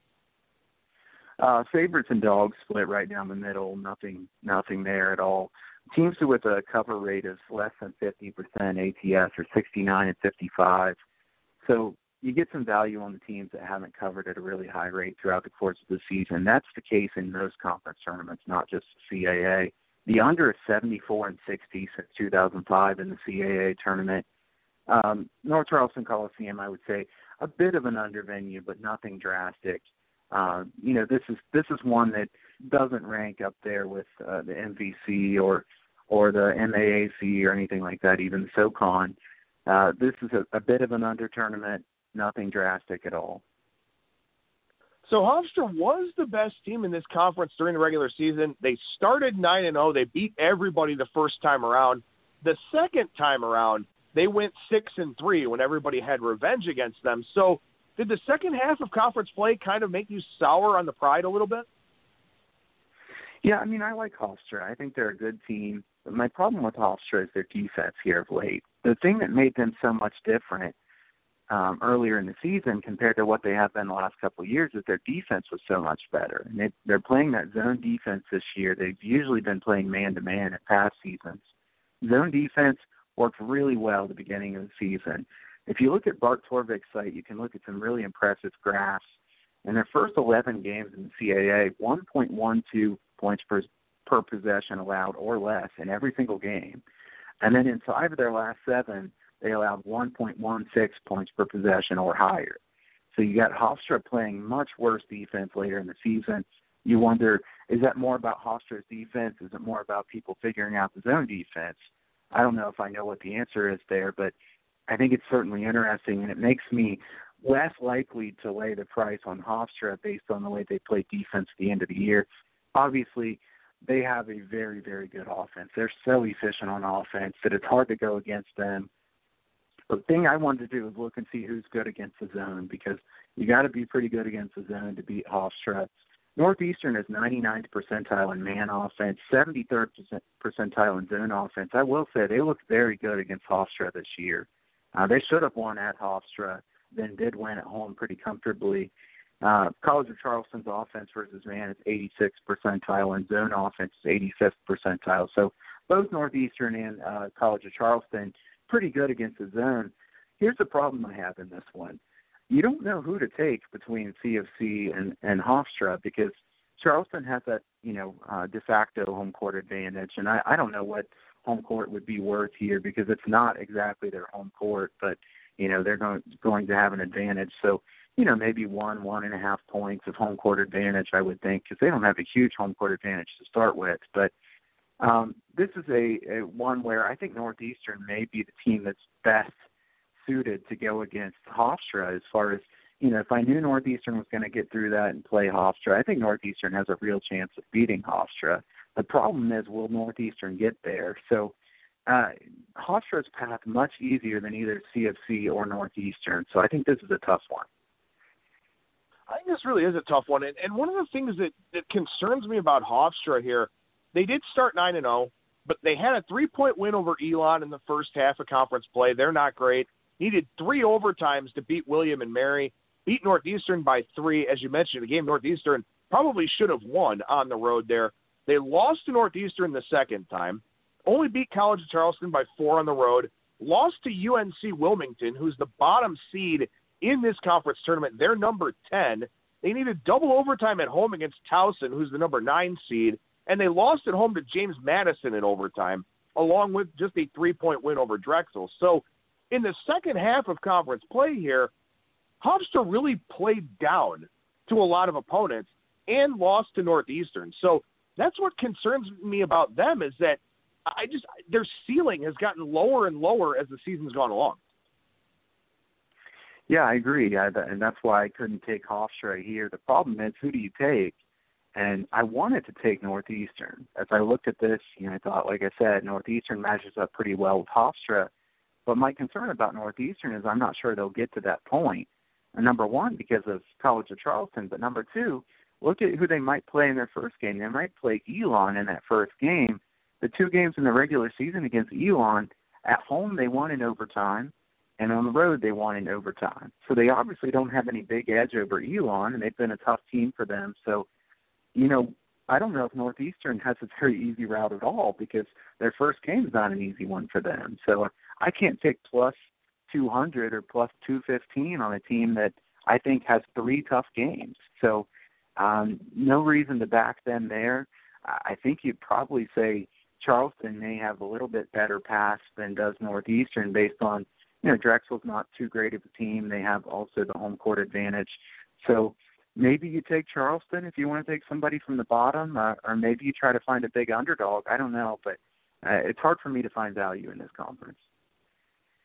Uh, favorites and dogs split right down the middle. Nothing, nothing there at all. Teams with a cover rate of less than fifty percent A T S are sixty-nine and fifty-five. So you get some value on the teams that haven't covered at a really high rate throughout the course of the season. That's the case in most conference tournaments, not just C A A. The under is seventy-four and sixty since two thousand five in the C A A tournament. Um, North Charleston Coliseum, I would say, a bit of an under venue, but nothing drastic. Uh, you know, this is this is one that doesn't rank up there with uh, the M V C or or the M A A C or anything like that, even the SoCon. uh, this is a, a bit of an under tournament, nothing drastic at all. So Hofstra was the best team in this conference during the regular season. They started nine and oh. They beat everybody the first time around. The second time around, they went six and three when everybody had revenge against them. So did the second half of conference play kind of make you sour on the Pride a little bit? Yeah, I mean, I like Hofstra. I think they're a good team. But my problem with Hofstra is their defense here of late. The thing that made them so much different um, earlier in the season compared to what they have been the last couple of years is their defense was so much better. And they, they're playing that zone defense this year. They've usually been playing man-to-man in past seasons. Zone defense worked really well at the beginning of the season. If you look at Bart Torvik's site, you can look at some really impressive graphs. In their first eleven games in the C A A, one point one two points per, per possession allowed or less in every single game. And then in five of their last seven, they allowed one point one six points per possession or higher. So you got Hofstra playing much worse defense later in the season. You wonder, is that more about Hofstra's defense? Is it more about people figuring out the zone defense? I don't know if I know what the answer is there, but I think it's certainly interesting, and it makes me less likely to lay the price on Hofstra based on the way they play defense at the end of the year. Obviously, they have a very, very good offense. They're so efficient on offense that it's hard to go against them. The thing I wanted to do is look and see who's good against the zone, because you got to be pretty good against the zone to beat Hofstra. Northeastern is ninety-ninth percentile in man offense, seventy-third percentile in zone offense. I will say they look very good against Hofstra this year. Uh, they should have won at Hofstra, then did win at home pretty comfortably. Uh, College of Charleston's offense versus man is eighty-sixth percentile, and zone offense is eighty-fifth percentile. So both Northeastern and uh, College of Charleston pretty good against the zone. Here's the problem I have in this one. You don't know who to take between C F C and, and Hofstra, because Charleston has that, you know, uh, de facto home court advantage, and I, I don't know what home court would be worth here, because it's not exactly their home court, but, you know, they're going, going to have an advantage. So, you know, maybe one, one and a half points of home court advantage, I would think, because they don't have a huge home court advantage to start with. But um, this is a, a one where I think Northeastern may be the team that's best suited to go against Hofstra as far as, you know, if I knew Northeastern was going to get through that and play Hofstra, I think Northeastern has a real chance of beating Hofstra. The problem is, will Northeastern get there? So uh, Hofstra's path much easier than either C F C or Northeastern. So I think this is a tough one. I think this really is a tough one. And, and one of the things that, that concerns me about Hofstra here, they did start nine and oh, but they had a three-point win over Elon in the first half of conference play. They're not great. Needed three overtimes to beat William and Mary, beat Northeastern by three. As you mentioned, the game Northeastern probably should have won on the road there. They lost to Northeastern the second time, only beat College of Charleston by four on the road, lost to U N C Wilmington, who's the bottom seed in this conference tournament. They're number ten. They needed double overtime at home against Towson, who's the number nine seed, and they lost at home to James Madison in overtime, along with just a three-point win over Drexel. So in the second half of conference play here, Hofstra really played down to a lot of opponents and lost to Northeastern. So that's what concerns me about them, is that I just their ceiling has gotten lower and lower as the season's gone along. Yeah, I agree, I, and that's why I couldn't take Hofstra here. The problem is, who do you take? And I wanted to take Northeastern. As I looked at this, you know, I thought, like I said, Northeastern matches up pretty well with Hofstra. But my concern about Northeastern is I'm not sure they'll get to that point. And number one, because of College of Charleston. But number two, look at who they might play in their first game. They might play Elon in that first game. The two games in the regular season against Elon, at home they won in overtime, and on the road they won in overtime. So they obviously don't have any big edge over Elon, and they've been a tough team for them. So, you know, I don't know if Northeastern has a very easy route at all, because their first game is not an easy one for them. So I can't take plus two hundred or plus two fifteen on a team that I think has three tough games. So um, no reason to back them there. I think you'd probably say Charleston may have a little bit better pass than does Northeastern based on, you know, Drexel's not too great of a team. They have also the home court advantage. So maybe you take Charleston if you want to take somebody from the bottom, uh, or maybe you try to find a big underdog. I don't know, but uh, it's hard for me to find value in this conference.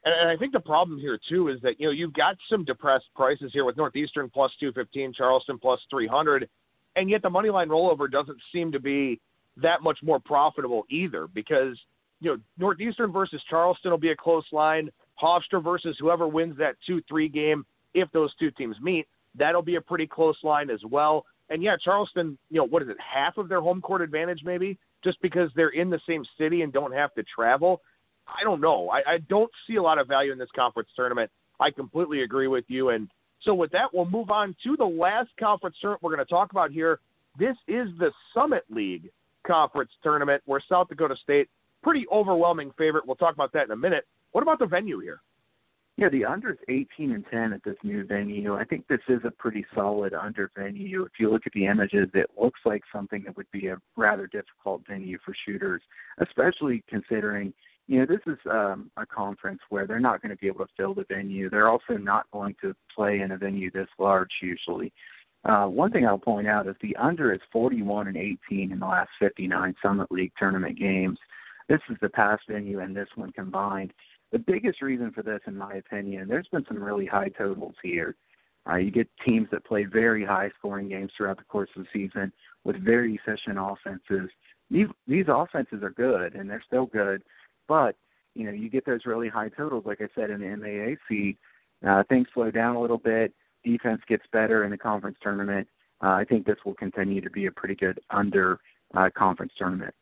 And, and I think the problem here, too, is that, you know, you've got some depressed prices here with Northeastern plus two fifteen, Charleston plus three hundred, and yet the money line rollover doesn't seem to be that much more profitable either because, you know, Northeastern versus Charleston will be a close line. Hofstra versus whoever wins that two three game, if those two teams meet, that'll be a pretty close line as well. And, yeah, Charleston, you know, what is it, half of their home court advantage maybe, just because they're in the same city and don't have to travel? I don't know. I, I don't see a lot of value in this conference tournament. I completely agree with you. And so with that, we'll move on to the last conference tournament we're going to talk about here. This is the Summit League Conference Tournament where South Dakota State, pretty overwhelming favorite. We'll talk about that in a minute. What about the venue here? Yeah, the under is eighteen and ten at this new venue. I think this is a pretty solid under venue. If you look at the images, it looks like something that would be a rather difficult venue for shooters, especially considering, you know, this is um, a conference where they're not going to be able to fill the venue. They're also not going to play in a venue this large usually. Uh, one thing I'll point out is the under is forty-one and eighteen in the last fifty-nine Summit League tournament games. This is the past venue and this one combined. The biggest reason for this, in my opinion, there's been some really high totals here. Uh, you get teams that play very high-scoring games throughout the course of the season with very efficient offenses. These these offenses are good, and they're still good, but you know you get those really high totals. Like I said, in the M A A C, uh, things slow down a little bit. Defense gets better in the conference tournament. Uh, I think this will continue to be a pretty good under uh, conference tournament.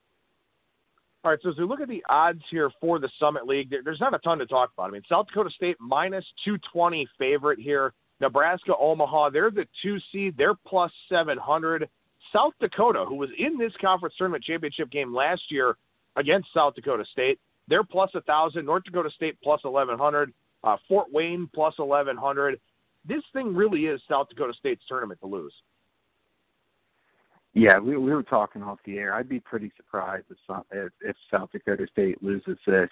All right, so as we look at the odds here for the Summit League, there, there's not a ton to talk about. I mean, South Dakota State minus two twenty favorite here. Nebraska, Omaha, they're the two seed. They're plus seven hundred. South Dakota, who was in this conference tournament championship game last year against South Dakota State, they're plus one thousand. North Dakota State plus eleven hundred. Uh, Fort Wayne plus eleven hundred. This thing really is South Dakota State's tournament to lose. Yeah, we we were talking off the air. I'd be pretty surprised if if, if South Dakota State loses this.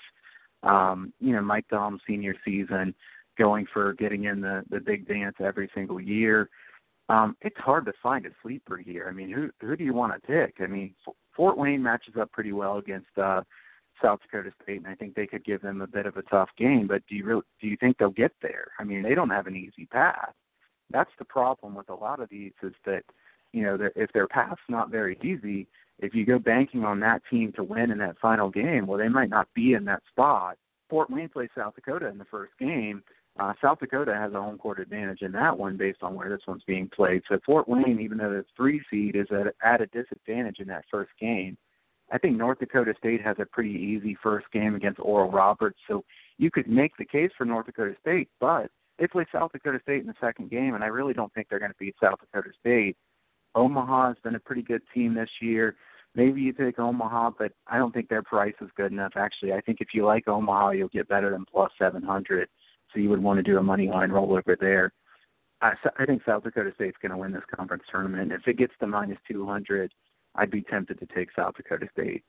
Um, you know, Mike Dahl's senior season, going for getting in the, the big dance every single year. Um, it's hard to find a sleeper here. I mean, who who do you want to pick? I mean, Fort Wayne matches up pretty well against uh, South Dakota State, and I think they could give them a bit of a tough game. But do you really do you think they'll get there? I mean, they don't have an easy path. That's the problem with a lot of these is that, you know, if their path's not very easy, if you go banking on that team to win in that final game, well, they might not be in that spot. Fort Wayne plays South Dakota in the first game. Uh, South Dakota has a home court advantage in that one based on where this one's being played. So Fort Wayne, even though the three seed, is at, at a disadvantage in that first game. I think North Dakota State has a pretty easy first game against Oral Roberts. So you could make the case for North Dakota State, but they play South Dakota State in the second game, and I really don't think they're going to beat South Dakota State. Omaha has been a pretty good team this year. Maybe you take Omaha, but I don't think their price is good enough. Actually, I think if you like Omaha, you'll get better than plus seven hundred. So you would want to do a money line rollover there. I, I think South Dakota State's going to win this conference tournament. If it gets to minus two hundred, I'd be tempted to take South Dakota State.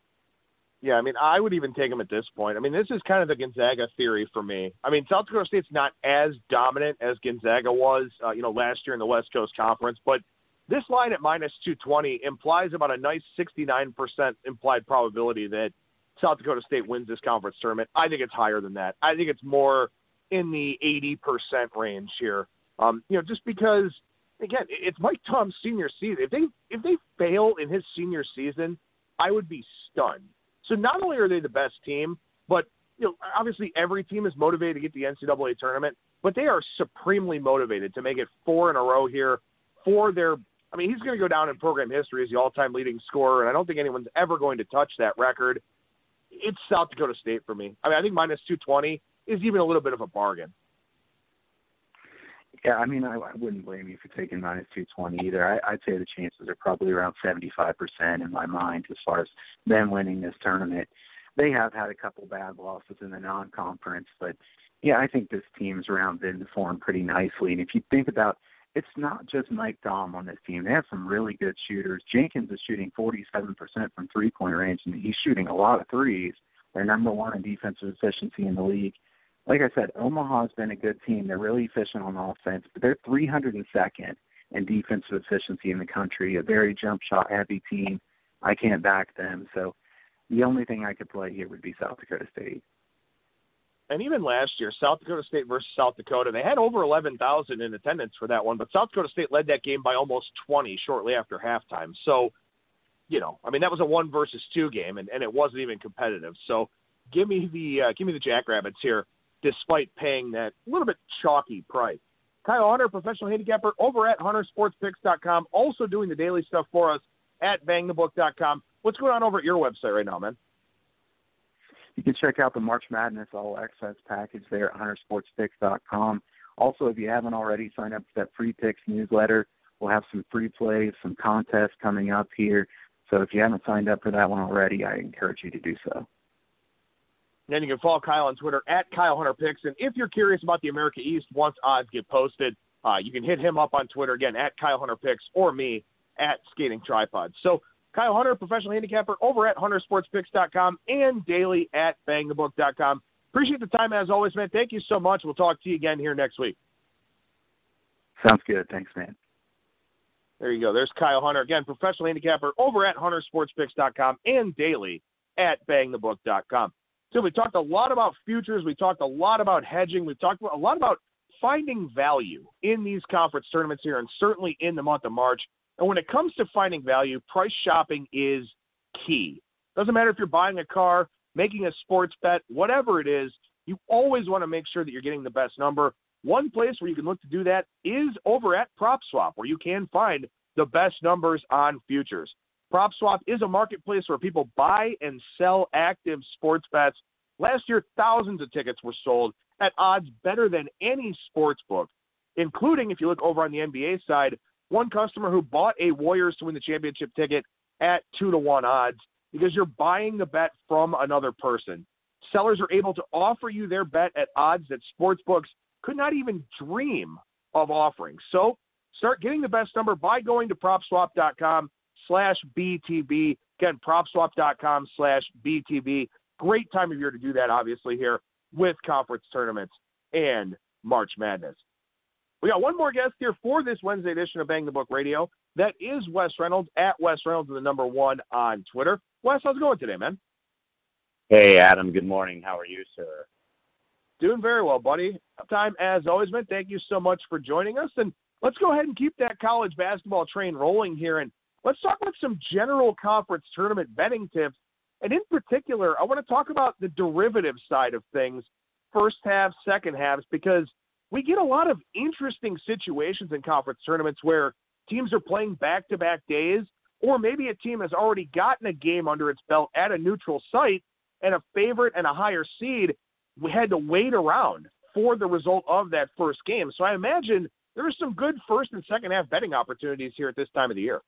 Yeah, I mean, I would even take them at this point. I mean, this is kind of the Gonzaga theory for me. I mean, South Dakota State's not as dominant as Gonzaga was, uh, you know, last year in the West Coast Conference, but this line at minus two twenty implies about a nice sixty-nine percent implied probability that South Dakota State wins this conference tournament. I think it's higher than that. I think it's more in the eighty percent range here. Um, you know, just because, again, it's Mike Tom's senior season. If they if they fail in his senior season, I would be stunned. So not only are they the best team, but you know, obviously every team is motivated to get the N C double A tournament, but they are supremely motivated to make it four in a row here for their – I mean, he's going to go down in program history as the all-time leading scorer, and I don't think anyone's ever going to touch that record. It's South Dakota State for me. I mean, I think minus two twenty is even a little bit of a bargain. Yeah, I mean, I, I wouldn't blame you for taking minus two twenty either. I, I'd say the chances are probably around seventy-five percent in my mind as far as them winning this tournament. They have had a couple bad losses in the non-conference, but, yeah, I think this team's rounded into form pretty nicely. And if you think about it's not just Mike Dahm on this team. They have some really good shooters. Jenkins is shooting forty-seven percent from three-point range, and he's shooting a lot of threes. They're number one in defensive efficiency in the league. Like I said, Omaha's been a good team. They're really efficient on offense, but they're three hundred second in defensive efficiency in the country, a very jump shot-heavy team. I can't back them. So the only thing I could play here would be South Dakota State. and even last year, South Dakota State versus South Dakota, they had over eleven thousand in attendance for that one, but South Dakota State led that game by almost twenty shortly after halftime. So, you know, I mean, that was a one versus two game, and, and it wasn't even competitive. So give me the uh, give me the Jackrabbits here, despite paying that little bit chalky price. Kyle Hunter, professional handicapper over at hunter sports picks dot com, also doing the daily stuff for us at bang the book dot com. What's going on over at your website right now, man? You can check out the March Madness All Access package there at hunter sports picks dot com. Also, if you haven't already, sign up for that free picks newsletter. We'll have some free plays, some contests coming up here. So if you haven't signed up for that one already, I encourage you to do so. Then you can follow Kyle on Twitter at Kyle Hunter Picks. And if you're curious about the America East once odds get posted, uh, you can hit him up on Twitter again at Kyle Hunter Picks or me at Skating Tripod. So Kyle Hunter, professional handicapper over at hunter sports picks dot com and daily at bang the book dot com. Appreciate the time as always, man. Thank you so much. We'll talk to you again here next week. Sounds good. Thanks, man. There you go. There's Kyle Hunter, again, professional handicapper over at hunter sports picks dot com and daily at bang the book dot com. So we talked a lot about futures. We talked a lot about hedging. We talked a lot about finding value in these conference tournaments here, and certainly in the month of March. And when it comes to finding value, price shopping is key. Doesn't matter if you're buying a car, making a sports bet, whatever it is, you always want to make sure that you're getting the best number. One place where you can look to do that is over at PropSwap, where you can find the best numbers on futures. PropSwap is a marketplace where people buy and sell active sports bets. Last year, thousands of tickets were sold at odds better than any sports book, including, if you look over on the N B A side, one customer who bought a Warriors to win the championship ticket at two to one odds because you're buying the bet from another person. Sellers are able to offer you their bet at odds that sports books could not even dream of offering. So start getting the best number by going to PropSwap.com slash BTB. Again, PropSwap.com slash BTB. Great time of year to do that, obviously, here with conference tournaments and March Madness. We got one more guest here for this Wednesday edition of Bang the Book Radio. That is Wes Reynolds at Wes Reynolds, the number one on Twitter. Wes, how's it going today, man? Hey, Adam. Good morning. How are you, sir? Doing very well, buddy. Time as always, man. Thank you so much for joining us. And let's go ahead and keep that college basketball train rolling here. And let's talk about some general conference tournament betting tips. And in particular, I want to talk about the derivative side of things, first half, second halves, because we get a lot of interesting situations in conference tournaments where teams are playing back-to-back days, or maybe a team has already gotten a game under its belt at a neutral site, and a favorite and a higher seed we had to wait around for the result of that first game. So I imagine there are some good first and second half betting opportunities here at this time of the year.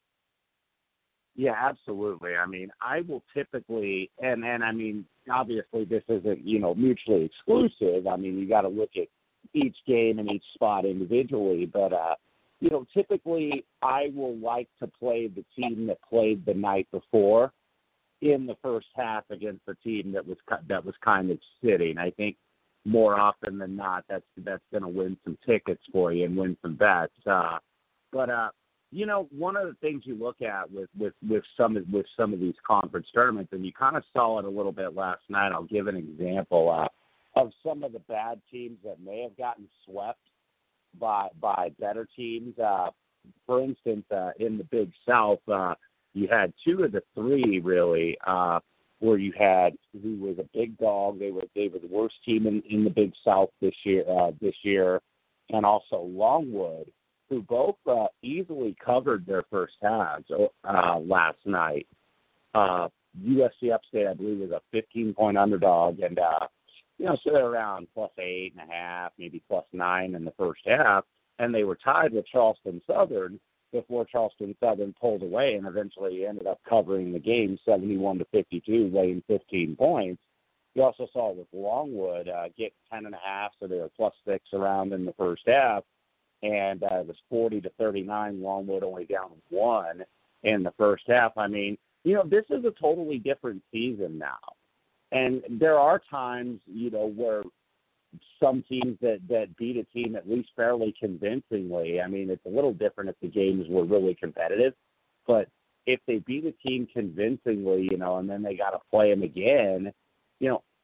Yeah, absolutely. I mean, I will typically, and, and I mean, obviously this isn't, you know, mutually exclusive. I mean, you got to look at each game and each spot individually, but, uh, you know, typically I will like to play the team that played the night before in the first half against the team that was that was kind of sitting. I think more often than not, that's that's going to win some tickets for you and win some bets. Uh, but uh, you know, one of the things you look at with with with some of, with some of these conference tournaments, and you kind of saw it a little bit last night. I'll give an example uh, of some of the bad teams that may have gotten swept by by better teams. Uh, for instance, uh, in the Big South. Uh, You had two of the three really, uh, where you had who was a big dog. They were they were the worst team in, in the Big South this year. Uh, this year, and also Longwood, who both uh, easily covered their first halves uh, last night. Uh, U S C Upstate, I believe, was a fifteen point underdog, and uh, you know, so they're around plus eight and a half, maybe plus nine in the first half, and they were tied with Charleston Southern before Charleston Southern pulled away and eventually ended up covering the game seventy-one to fifty-two, weighing fifteen points. You also saw with Longwood uh, get ten and a half, so they were plus six around in the first half, and uh, it was forty to thirty-nine. Longwood only down one in the first half. I mean, you know, this is a totally different season now, and there are times, you know, where some teams that, that beat a team at least fairly convincingly. I mean, it's a little different if the games were really competitive, but if they beat a team convincingly, you know, and then they got to play them again, you know,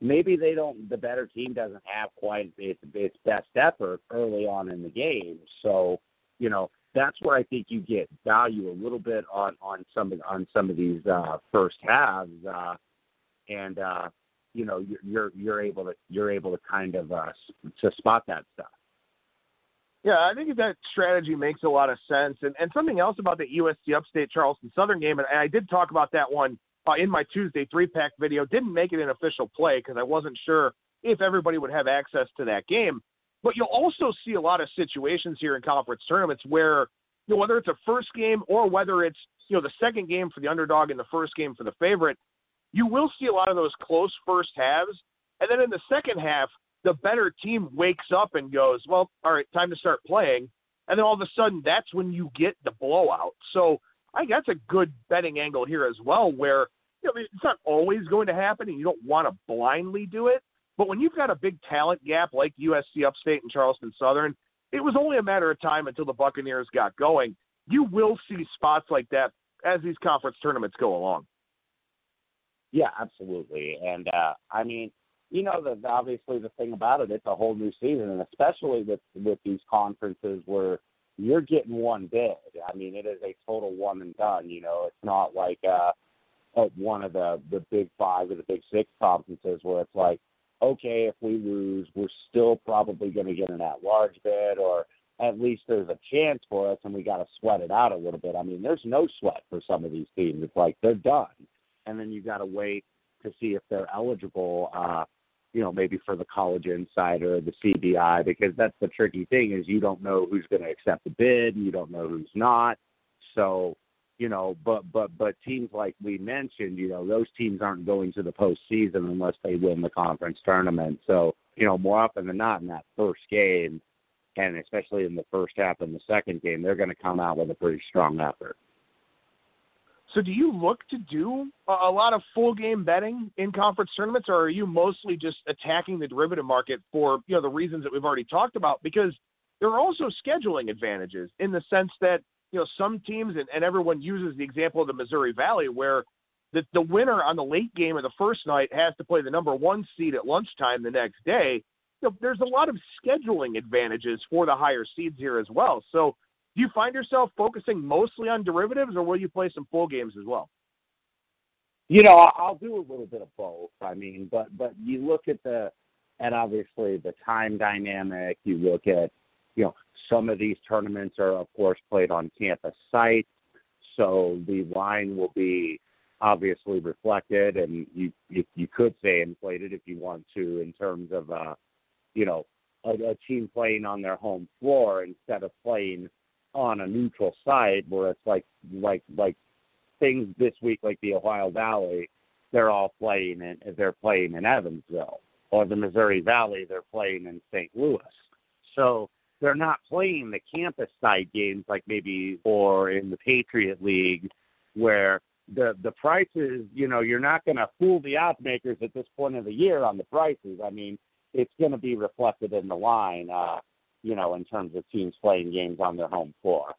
maybe they don't. The better team doesn't have quite its, its best effort early on in the game. So, you know, that's where I think you get value a little bit on on some of on some of these uh, first halves, uh, and uh, you know, you're, you're you're able to you're able to kind of uh, to spot that stuff. Yeah, I think that strategy makes a lot of sense. And, and something else about the U S C Upstate Charleston Southern game, and I did talk about that one uh, in my Tuesday three-pack video. Didn't make it an official play because I wasn't sure if everybody would have access to that game. But you'll also see a lot of situations here in conference tournaments where, you know, whether it's a first game or whether it's, you know, the second game for the underdog and the first game for the favorite, you will see a lot of those close first halves. And then in the second half, the better team wakes up and goes, well, all right, time to start playing. And then all of a sudden, that's when you get the blowout. So I think that's a good betting angle here as well, where, you know, it's not always going to happen and you don't want to blindly do it. But when you've got a big talent gap like U S C Upstate and Charleston Southern, it was only a matter of time until the Buccaneers got going. You will see spots like that as these conference tournaments go along. Yeah, absolutely. And, uh, I mean, you know, the, obviously the thing about it, it's a whole new season, and especially with, with these conferences where you're getting one bid. I mean, it is a total one and done. You know, it's not like uh, one of the, the big five or the big six conferences where it's like, okay, if we lose, we're still probably going to get an at-large bid, or at least there's a chance for us, and we got to sweat it out a little bit. I mean, there's no sweat for some of these teams. It's like they're done, and then you got to wait to see if they're eligible, uh, you know, maybe for the College Insider or the C B I, because that's the tricky thing is you don't know who's going to accept the bid and you don't know who's not. So, you know, but, but, but teams like we mentioned, you know, those teams aren't going to the postseason unless they win the conference tournament. So, you know, more often than not in that first game, and especially in the first half and the second game, they're going to come out with a pretty strong effort. So do you look to do a lot of full game betting in conference tournaments, or are you mostly just attacking the derivative market for, you know, the reasons that we've already talked about? Because there are also scheduling advantages in the sense that, you know, some teams, and, and everyone uses the example of the Missouri Valley, where the, the winner on the late game of the first night has to play the number one seed at lunchtime the next day. You know, there's a lot of scheduling advantages for the higher seeds here as well. So do you find yourself focusing mostly on derivatives, or will you play some full games as well? You know, I'll do a little bit of both. I mean, but but you look at the at obviously the time dynamic. You look at, you know, some of these tournaments are of course played on campus sites, so the line will be obviously reflected, and you you, you could say inflated if you want to, in terms of uh, you know, a, a team playing on their home floor instead of playing on a neutral site where it's like like like things this week like the Ohio Valley, they're all playing in they're playing in Evansville, or the Missouri Valley, they're playing in Saint Louis. So they're not playing the campus site games like maybe or in the Patriot League, where the the prices, you know, you're not going to fool the odds makers at this point of the year on the prices. I mean, it's going to be reflected in the line. Uh, you know, in terms of teams playing games on their home floor.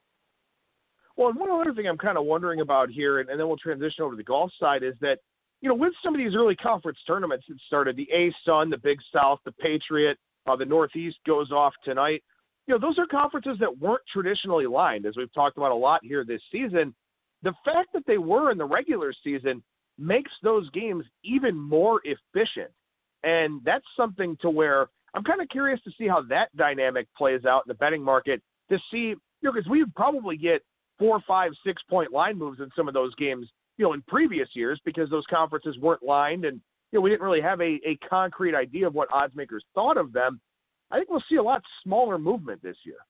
Well, and one other thing I'm kind of wondering about here, and, and then we'll transition over to the golf side, is that, you know, with some of these early conference tournaments that started, the A-Sun, the Big South, the Patriot, uh, the Northeast goes off tonight, you know, those are conferences that weren't traditionally lined, as we've talked about a lot here this season. The fact that they were in the regular season makes those games even more efficient. And that's something to where I'm kind of curious to see how that dynamic plays out in the betting market, to see, you know, because we would probably get four, five, six point line moves in some of those games, you know, in previous years, because those conferences weren't lined and, you know, we didn't really have a, a concrete idea of what odds makers thought of them. I think we'll see a lot smaller movement this year.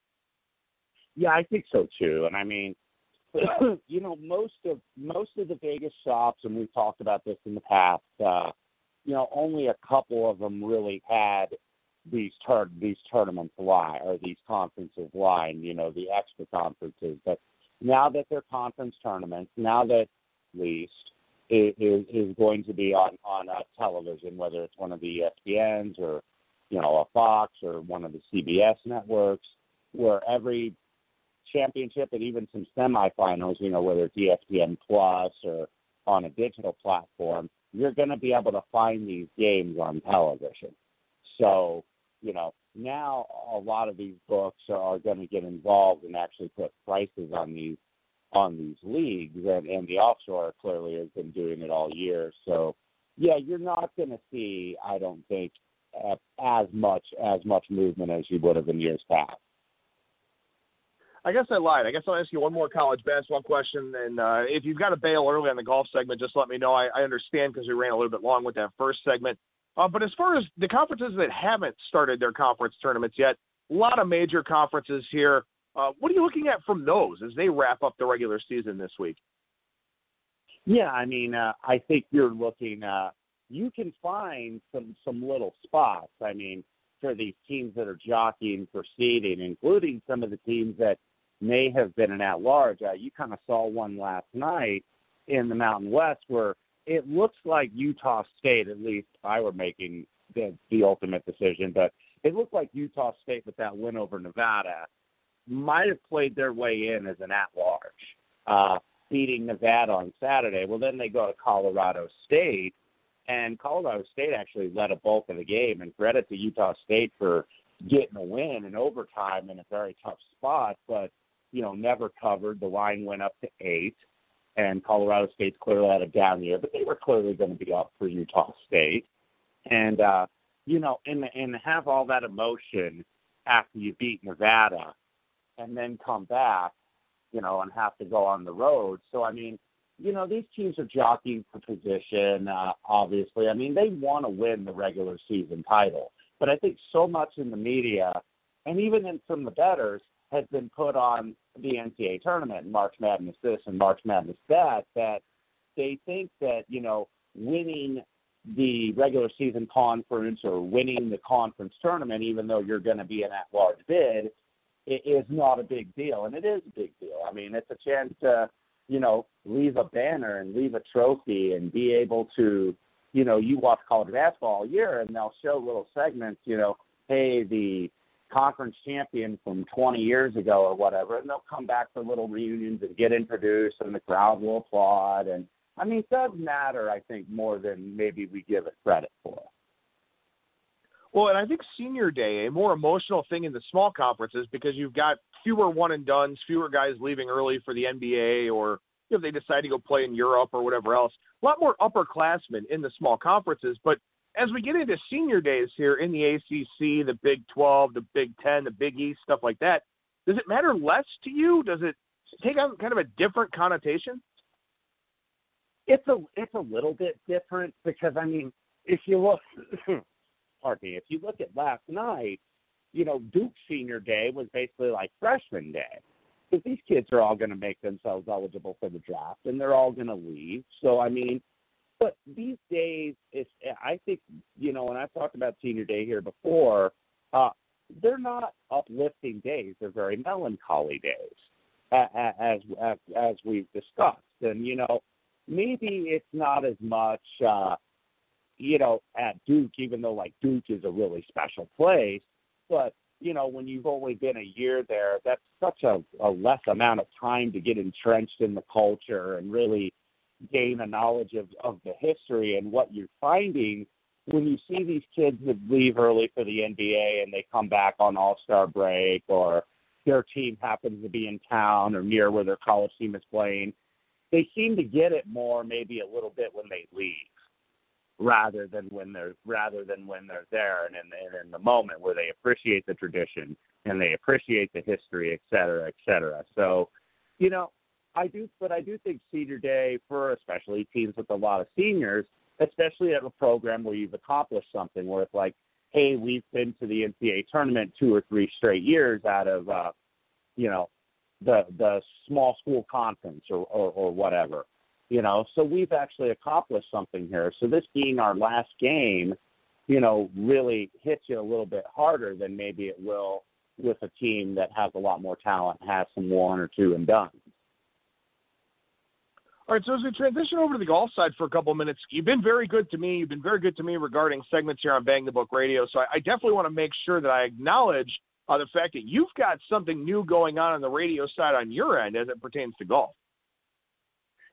Yeah, I think so too. And I mean, you know, most of most of the Vegas shops, and we've talked about this in the past, uh, you know, only a couple of them really had these tur- these tournaments line, or these conferences line, you know, the extra conferences. But now that they're conference tournaments, now that at least it is, is going to be on, on uh, television, whether it's one of the E S P Ns or, you know, a Fox or one of the C B S networks, where every championship and even some semifinals, you know, whether it's E S P N Plus or on a digital platform, you're going to be able to find these games on television. So, you know, now a lot of these books are going to get involved and actually put prices on these on these leagues, and, and the offshore clearly has been doing it all year. So, yeah, you're not going to see, I don't think, uh, as much as much movement as you would have in years past. I guess I lied. I guess I'll ask you one more college basketball question, and uh, if you've got to bail early on the golf segment, just let me know. I, I understand because we ran a little bit long with that first segment. Uh, but as far as the conferences that haven't started their conference tournaments yet, a lot of major conferences here. Uh, what are you looking at from those as they wrap up the regular season this week? Yeah, I mean, uh, I think you're looking uh, – you can find some, some little spots, I mean, for these teams that are jockeying for seeding, including some of the teams that may have been an at-large. Uh, you kind of saw one last night in the Mountain West where it looks like Utah State, at least if I were making the, the ultimate decision, but it looked like Utah State with that win over Nevada might have played their way in as an at-large, uh, beating Nevada on Saturday. Well, then they go to Colorado State, and Colorado State actually led a bulk of the game, and credit to Utah State for getting a win in overtime in a very tough spot, but, you know, never covered. The line went up to eight, and Colorado State's clearly had a down year, but they were clearly going to be up for Utah State. And, uh, you know, and, and have all that emotion after you beat Nevada and then come back, you know, and have to go on the road. So, I mean, you know, these teams are jockeying for position, uh, obviously. I mean, they want to win the regular season title. But I think so much in the media, and even in from the bettors, has been put on the N C double A tournament, and March Madness this and March Madness that, that they think that, you know, winning the regular season conference or winning the conference tournament, even though you're going to be an at-large bid, it is not a big deal. And it is a big deal. I mean, it's a chance to, you know, leave a banner and leave a trophy and be able to, you know, you watch college basketball all year and they'll show little segments, you know, hey, the conference champion from twenty years ago or whatever, and they'll come back for little reunions and get introduced and the crowd will applaud. And, I mean, it does matter, I think, more than maybe we give it credit for. Well, and I think senior day, a more emotional thing in the small conferences because you've got fewer one-and-dones, fewer guys leaving early for the N B A or if they decide to go play in Europe or whatever else. A lot more upperclassmen in the small conferences. But as we get into senior days here in the A C C, the Big twelve, the Big ten, the Big East, stuff like that, does it matter less to you? Does it take on kind of a different connotation? It's a it's a little bit different because, I mean, if you look – pardon me, if you look at last night, you know, Duke's senior day was basically like freshman day because these kids are all going to make themselves eligible for the draft and they're all going to leave. So, I mean, but these days, it's, I think, you know, when I've talked about senior day here before, uh, they're not uplifting days. They're very melancholy days, as, as, as we've discussed. And, you know, maybe it's not as much, uh, you know, at Duke, even though, like, Duke is a really special place. But, you know, when you've only been a year there, that's such a, a less amount of time to get entrenched in the culture and really gain a knowledge of, of the history. And what you're finding when you see these kids that leave early for the N B A and they come back on All-Star break or their team happens to be in town or near where their college team is playing, they seem to get it more maybe a little bit when they leave rather than when they're rather than when they're there and in, and in the moment where they appreciate the tradition and they appreciate the history, et cetera, et cetera. So, you know, I do, but I do think senior day for especially teams with a lot of seniors, especially at a program where you've accomplished something where it's like, hey, we've been to the N C double A tournament two or three straight years out of, uh, you know, the the small school conference or, or, or whatever, you know. So we've actually accomplished something here. So this being our last game, you know, really hits you a little bit harder than maybe it will with a team that has a lot more talent, has some one or two and done. All right, so as we transition over to the golf side for a couple of minutes, you've been very good to me. You've been very good to me regarding segments here on Bang the Book Radio. So I, I definitely want to make sure that I acknowledge uh, the fact that you've got something new going on on the radio side on your end as it pertains to golf.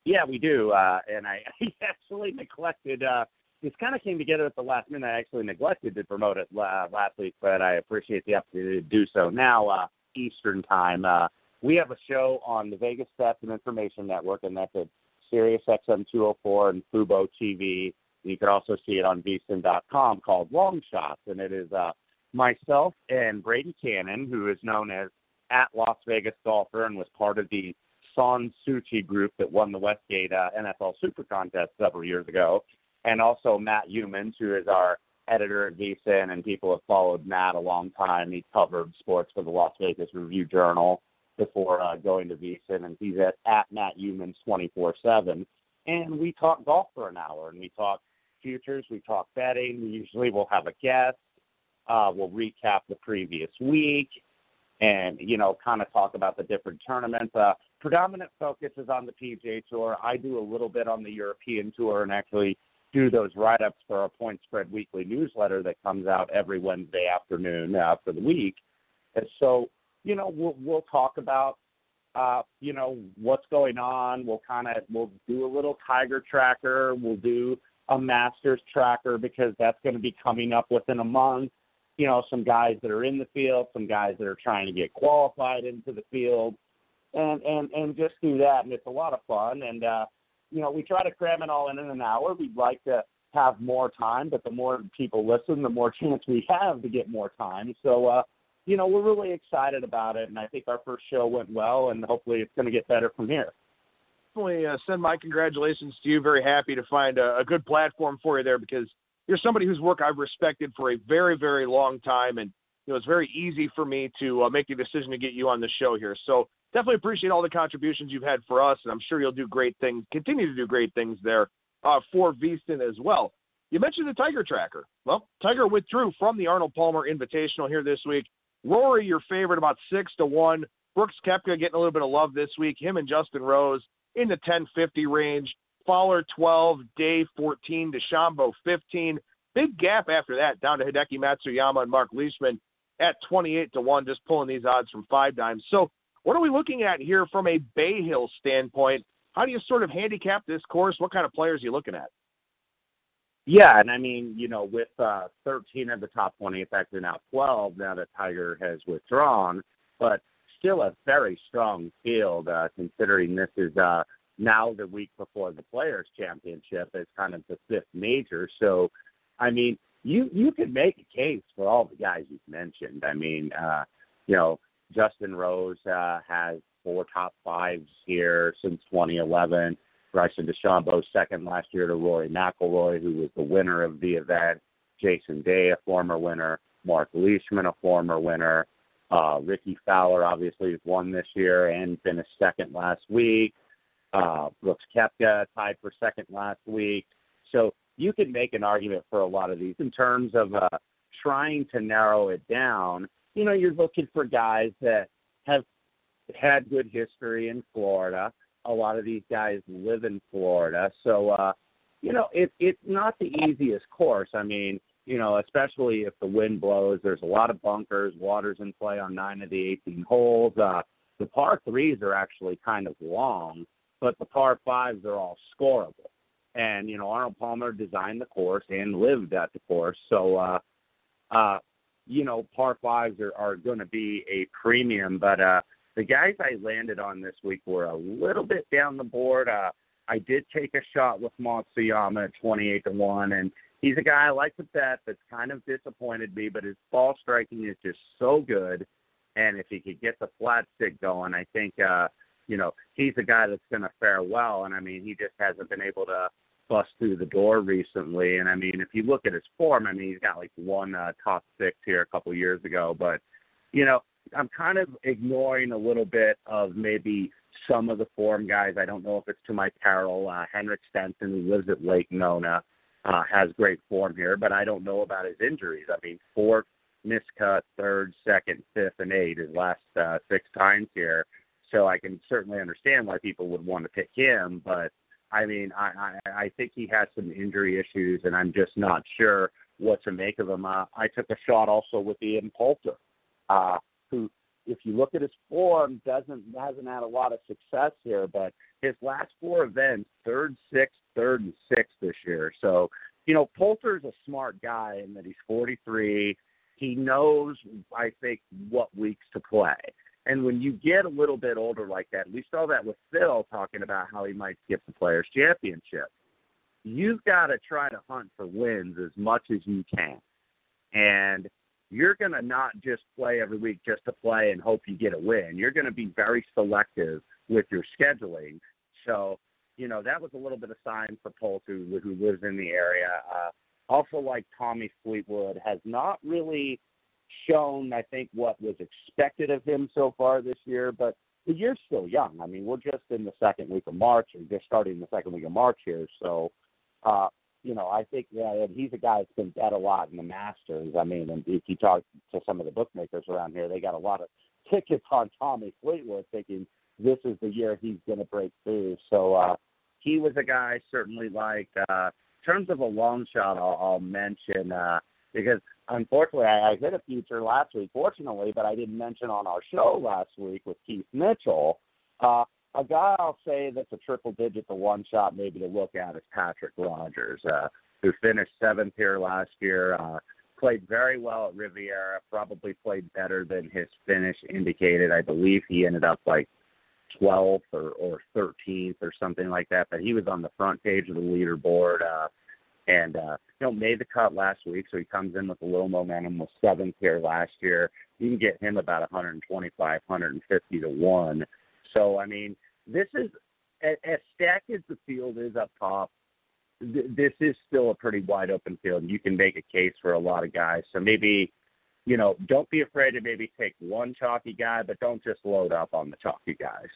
Yeah, we do. Uh, and I, I actually neglected. Uh, this kind of came together at the last minute. I actually neglected to promote it uh, last week, but I appreciate the opportunity to do so now. Uh, Eastern time. Uh, we have a show on the Vegas Stats and Information Network, and that's at Sirius X M two oh four and Fubo T V. You can also see it on V S I N dot com called Long Shots, and it is uh, myself and Brady Cannon, who is known as at Las Vegas Golfer and was part of the Son Suchi group that won the Westgate uh, N F L Super Contest several years ago, and also Matt Humans, who is our editor at V S I N, and people have followed Matt a long time. He covered sports for the Las Vegas Review-Journal before uh, going to V S I N, and he's at, at Matt Humans twenty-four seven. And we talk golf for an hour, and we talk futures, we talk betting. We usually will have a guest. Uh, we'll recap the previous week and, you know, kind of talk about the different tournaments. Uh, predominant focus is on the P G A Tour. I do a little bit on the European Tour and actually do those write-ups for our Point Spread Weekly newsletter that comes out every Wednesday afternoon uh, for the week. And so, you know, we'll, we'll talk about, uh, you know, what's going on. We'll kind of, we'll do a little Tiger tracker. We'll do a Masters tracker because that's going to be coming up within a month. You know, some guys that are in the field, some guys that are trying to get qualified into the field, and, and, and just do that. And it's a lot of fun. And, uh, you know, we try to cram it all in in an hour. We'd like to have more time, but the more people listen, the more chance we have to get more time. So, uh, you know, we're really excited about it, and I think our first show went well, and hopefully it's going to get better from here. Definitely uh, send my congratulations to you. Very happy to find a, a good platform for you there because you're somebody whose work I've respected for a very, very long time, and you know, it's very easy for me to uh, make the decision to get you on the show here. So definitely appreciate all the contributions you've had for us, and I'm sure you'll do great things, continue to do great things there uh, for V S I N as well. You mentioned the Tiger tracker. Well, Tiger withdrew from the Arnold Palmer Invitational here this week. Rory, your favorite, about six to one. Brooks Koepka getting a little bit of love this week. Him and Justin Rose in the ten fifty range. Fowler twelve, Dave fourteen, DeChambeau fifteen. Big gap after that down to Hideki Matsuyama and Mark Leishman at twenty-eight to one, just pulling these odds from five dimes. So what are we looking at here from a Bay Hill standpoint? How do you sort of handicap this course? What kind of players are you looking at? Yeah, and I mean, you know, with uh, thirteen of the top twenty, it's actually now twelve now that Tiger has withdrawn, but still a very strong field uh, considering this is uh, now the week before the Players' Championship. It's kind of the fifth major. So, I mean, you, you could make a case for all the guys you've mentioned. I mean, uh, you know, Justin Rose uh, has four top fives here since twenty eleven. Bryson DeChambeau second last year to Rory McIlroy, who was the winner of the event. Jason Day, a former winner. Mark Leishman, a former winner. Uh, Ricky Fowler, obviously, has won this year and finished second last week. Uh, Brooks Koepka tied for second last week. So you can make an argument for a lot of these in terms of uh, trying to narrow it down. You know, you're looking for guys that have had good history in Florida. A lot of these guys live in Florida. So, uh, you know, it, it's not the easiest course. I mean, you know, especially if the wind blows, there's a lot of bunkers, water's in play on nine of the eighteen holes. Uh, the par threes are actually kind of long, but the par fives are all scoreable. And, you know, Arnold Palmer designed the course and lived at the course. So, uh, uh, you know, par fives are, are going to be a premium, but, uh, the guys I landed on this week were a little bit down the board. Uh, I did take a shot with Matsuyama at twenty-eight to one, and he's a guy I like to bet that's kind of disappointed me, but his ball striking is just so good. And if he could get the flat stick going, I think, uh, you know, he's a guy that's going to fare well. And, I mean, he just hasn't been able to bust through the door recently. And, I mean, if you look at his form, I mean, he's got like one uh, top six here a couple years ago. But, you know, I'm kind of ignoring a little bit of maybe some of the form guys. I don't know if it's to my peril. Uh, Henrik Stenson, who lives at Lake Nona, uh, has great form here, but I don't know about his injuries. I mean, fourth, miscut, third, second, fifth, and eight his last uh, six times here. So I can certainly understand why people would want to pick him, but, I mean, I, I, I think he has some injury issues, and I'm just not sure what to make of him. Uh, I took a shot also with Ian Poulter. Uh, who if you look at his form, doesn't hasn't had a lot of success here, but his last four events, third, sixth, third, and sixth this year. So, you know, Poulter's a smart guy in that he's forty-three. He knows, I think, what weeks to play. And when you get a little bit older like that, we saw that with Phil talking about how he might skip the Players' Championship. You've got to try to hunt for wins as much as you can. And you're going to not just play every week just to play and hope you get a win. You're going to be very selective with your scheduling. So, you know, that was a little bit of sign for Poulter, who, who lives in the area. Uh, also, like Tommy Fleetwood, has not really shown, I think, what was expected of him so far this year, but the year's still young. I mean, we're just in the second week of March, or just starting the second week of March here. So, uh, you know, I think yeah, he's a guy that's been bet a lot in the Masters. I mean, and if you talk to some of the bookmakers around here, they got a lot of tickets on Tommy Fleetwood, thinking this is the year he's going to break through. So uh, he was a guy certainly like, uh, in terms of a long shot, I'll, I'll mention, uh, because unfortunately I, I hit a future last week, fortunately, but I didn't mention on our show last week with Keith Mitchell. Uh, a guy I'll say that's a triple-digit to one shot maybe to look at is Patrick Rogers, uh, who finished seventh here last year, uh, played very well at Riviera, probably played better than his finish indicated. I believe he ended up like twelfth or, or thirteenth or something like that, but he was on the front page of the leaderboard uh, and, uh, you know, made the cut last week, so he comes in with a little momentum, was seventh here last year. You can get him about one twenty-five, one fifty to one. So, I mean, this is, as stacked as the field is up top, th- this is still a pretty wide open field. You can make a case for a lot of guys. So maybe, you know, don't be afraid to maybe take one chalky guy, but don't just load up on the chalky guys.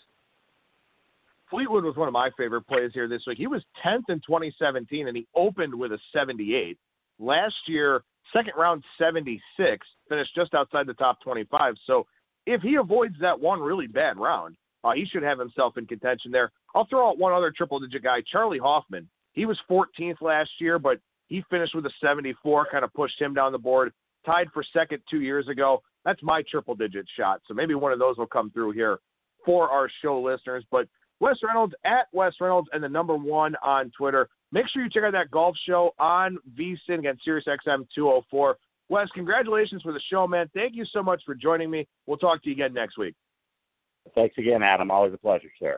Fleetwood was one of my favorite plays here this week. He was tenth in twenty seventeen, and he opened with a seventy-eight. Last year, second round seventy-six, finished just outside the top twenty-five. So if he avoids that one really bad round, uh, he should have himself in contention there. I'll throw out one other triple-digit guy, Charlie Hoffman. He was fourteenth last year, but he finished with a seventy-four, kind of pushed him down the board. Tied for second two years ago. That's my triple-digit shot. So maybe one of those will come through here for our show listeners. But Wes Reynolds, at Wes Reynolds, and the number one on Twitter. Make sure you check out that golf show on V S I N against Sirius X M two oh four. Wes, congratulations for the show, man. Thank you so much for joining me. We'll talk to you again next week. Thanks again, Adam. Always a pleasure, sir.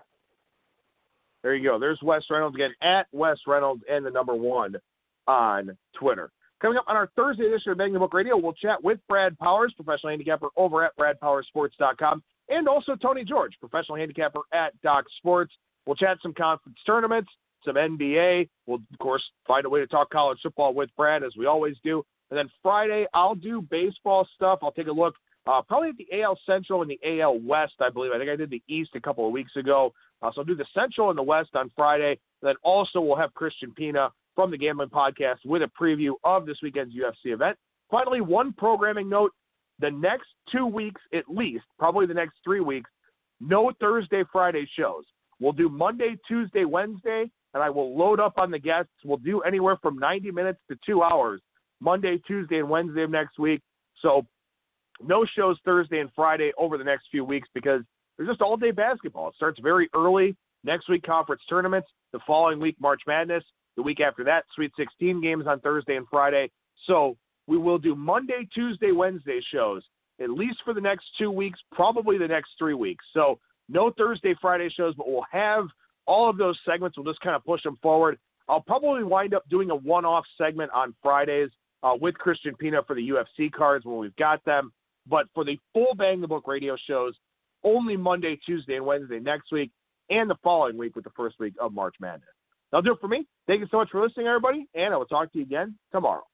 There you go. There's Wes Reynolds again, at Wes Reynolds, and the number one on Twitter. Coming up on our Thursday edition of Bang the Book Radio, we'll chat with Brad Powers, professional handicapper over at brad powers sports dot com, and also Tony George, professional handicapper at Doc Sports. We'll chat some conference tournaments, some N B A. We'll, of course, find a way to talk college football with Brad, as we always do. And then Friday, I'll do baseball stuff. I'll take a look uh, probably at the A L Central and the A L West, I believe. I think I did the East a couple of weeks ago. Uh, so I'll do the Central and the West on Friday. And then also we'll have Christian Pina from the Gambling Podcast with a preview of this weekend's U F C event. Finally, one programming note. The next two weeks at least, probably the next three weeks, no Thursday, Friday shows. We'll do Monday, Tuesday, Wednesday, and I will load up on the guests. We'll do anywhere from ninety minutes to two hours, Monday, Tuesday, and Wednesday of next week. So no shows Thursday and Friday over the next few weeks because there's just all-day basketball. It starts very early. Next week, conference tournaments. The following week, March Madness. The week after that, Sweet sixteen games on Thursday and Friday. So we will do Monday, Tuesday, Wednesday shows, at least for the next two weeks, probably the next three weeks. So no Thursday, Friday shows, but we'll have all of those segments. We'll just kind of push them forward. I'll probably wind up doing a one-off segment on Fridays uh, with Christian Pina for the U F C cards when we've got them. But for the full Bang the Book radio shows, only Monday, Tuesday, and Wednesday next week, and the following week with the first week of March Madness. That'll do it for me. Thank you so much for listening, everybody, and I will talk to you again tomorrow.